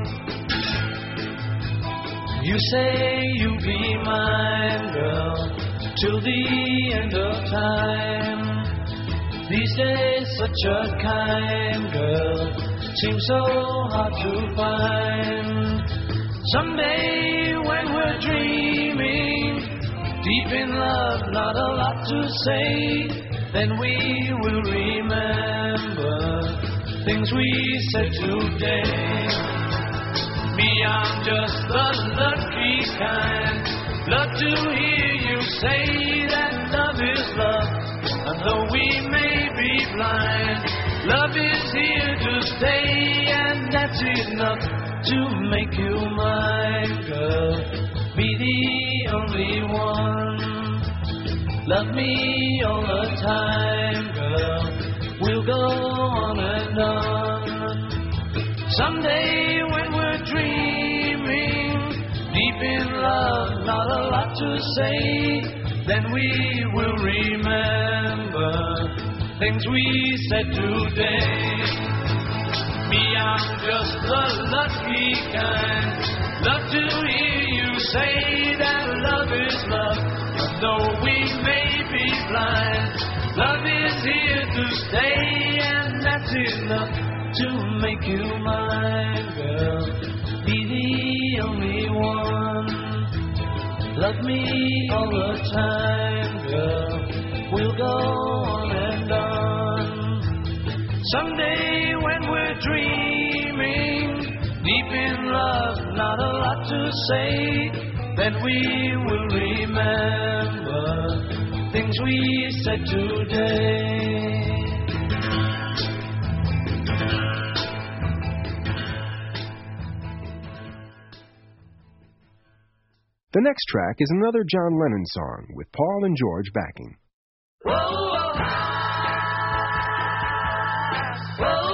You say you'll be mine, girl, till the end of time. These days such a kind girl seems so hard to find. Someday when we're dreaming, deep in love, not a lot to say, then we will remember things we said today. Me, I'm just the lucky kind. Love to hear you say that love is love. And though we may be blind, love is here to stay, and that's enough to make you mine, girl. Be the only one. Love me all the time, girl. We'll go on and on. Someday when we're dreaming, deep in love, not a lot to say, then we will remember things we said today. Me, I'm just the lucky kind. Love to hear you say that love is love. And though we may be blind, love is here to stay, and that's enough to make you mine, girl. Be the only one. Love me all the time, girl. We'll go on and on. Someday when we're dreaming, deep in love, not a lot to say, then we will remember things we said today. The next track is another John Lennon song with Paul and George backing. Whoa, whoa, whoa.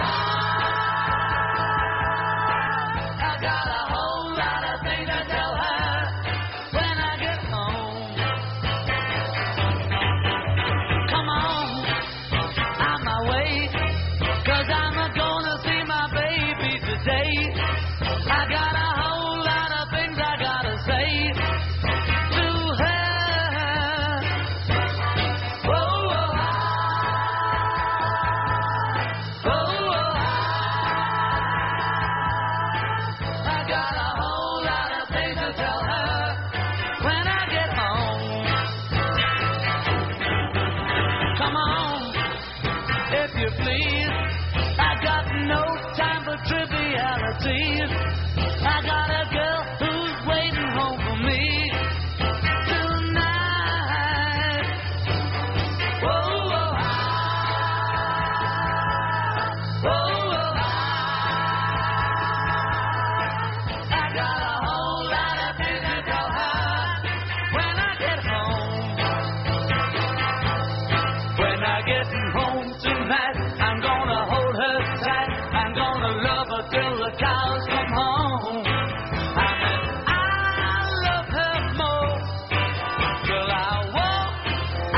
I got a girl who's waiting home for me tonight. Whoa, whoa, whoa, whoa. I got a whole lot of things to tell her when I get home. When I get home tonight, I'm gonna hold her tight. I'm gonna love her till the cows come home. I mean, I love her more. Girl, I won't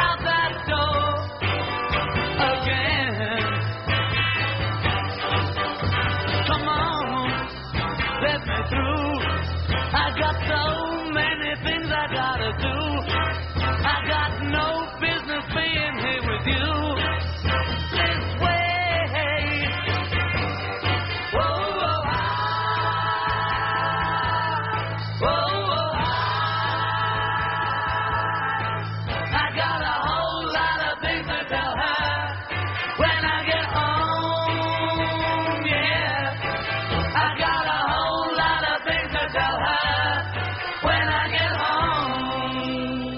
when I get home, yeah. I got a whole lot of things to tell her when I get home.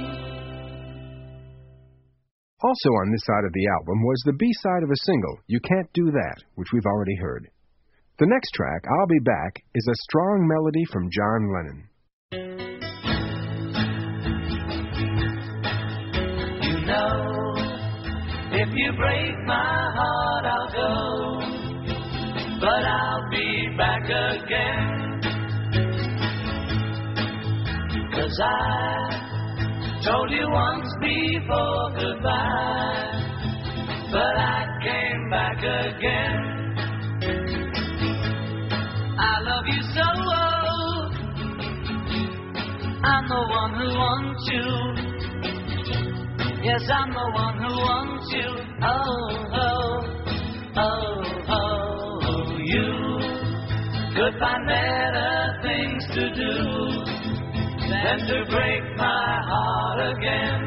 Also on this side of the album was the B-side of a single, You Can't Do That, which we've already heard. The next track, I'll Be Back, is a strong melody from John Lennon. You know, if you break my heart, I'll go, but I'll be back again. 'Cause I told you once before goodbye, but I came back again. I love you so, oh, I'm the one who wants you. Yes, I'm the one who wants you. Oh, oh, oh, oh, oh. You could find better things to do than to break my heart again.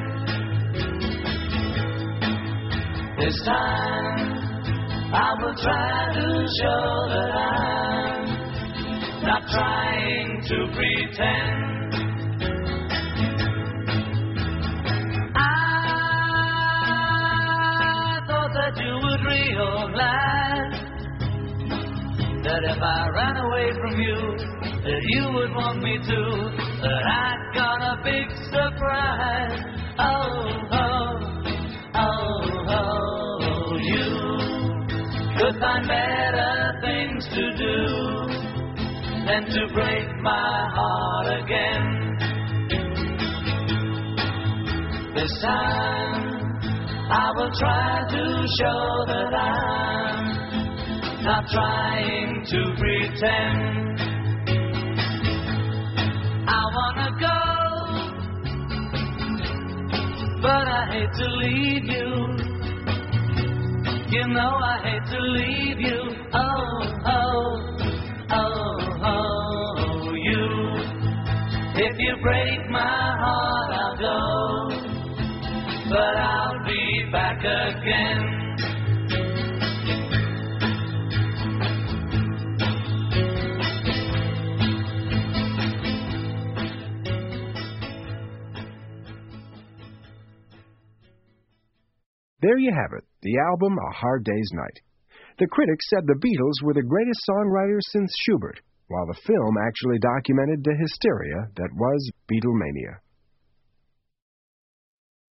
This time I will try to show that I'm not trying to pretend. I thought that you would realize that if I ran away from you, that you would want me to, that I'd got a big surprise. Oh, oh, oh, oh, you could find better things to do than to break my heart again. This time I will try to show that I'm not trying to pretend. I wanna go, but I hate to leave you. You know I hate to leave you. Oh, oh, oh, oh, you. If you break my heart, I'll go, but I'll be back again. There you have it, the album A Hard Day's Night. The critics said the Beatles were the greatest songwriters since Schubert, while the film actually documented the hysteria that was Beatlemania.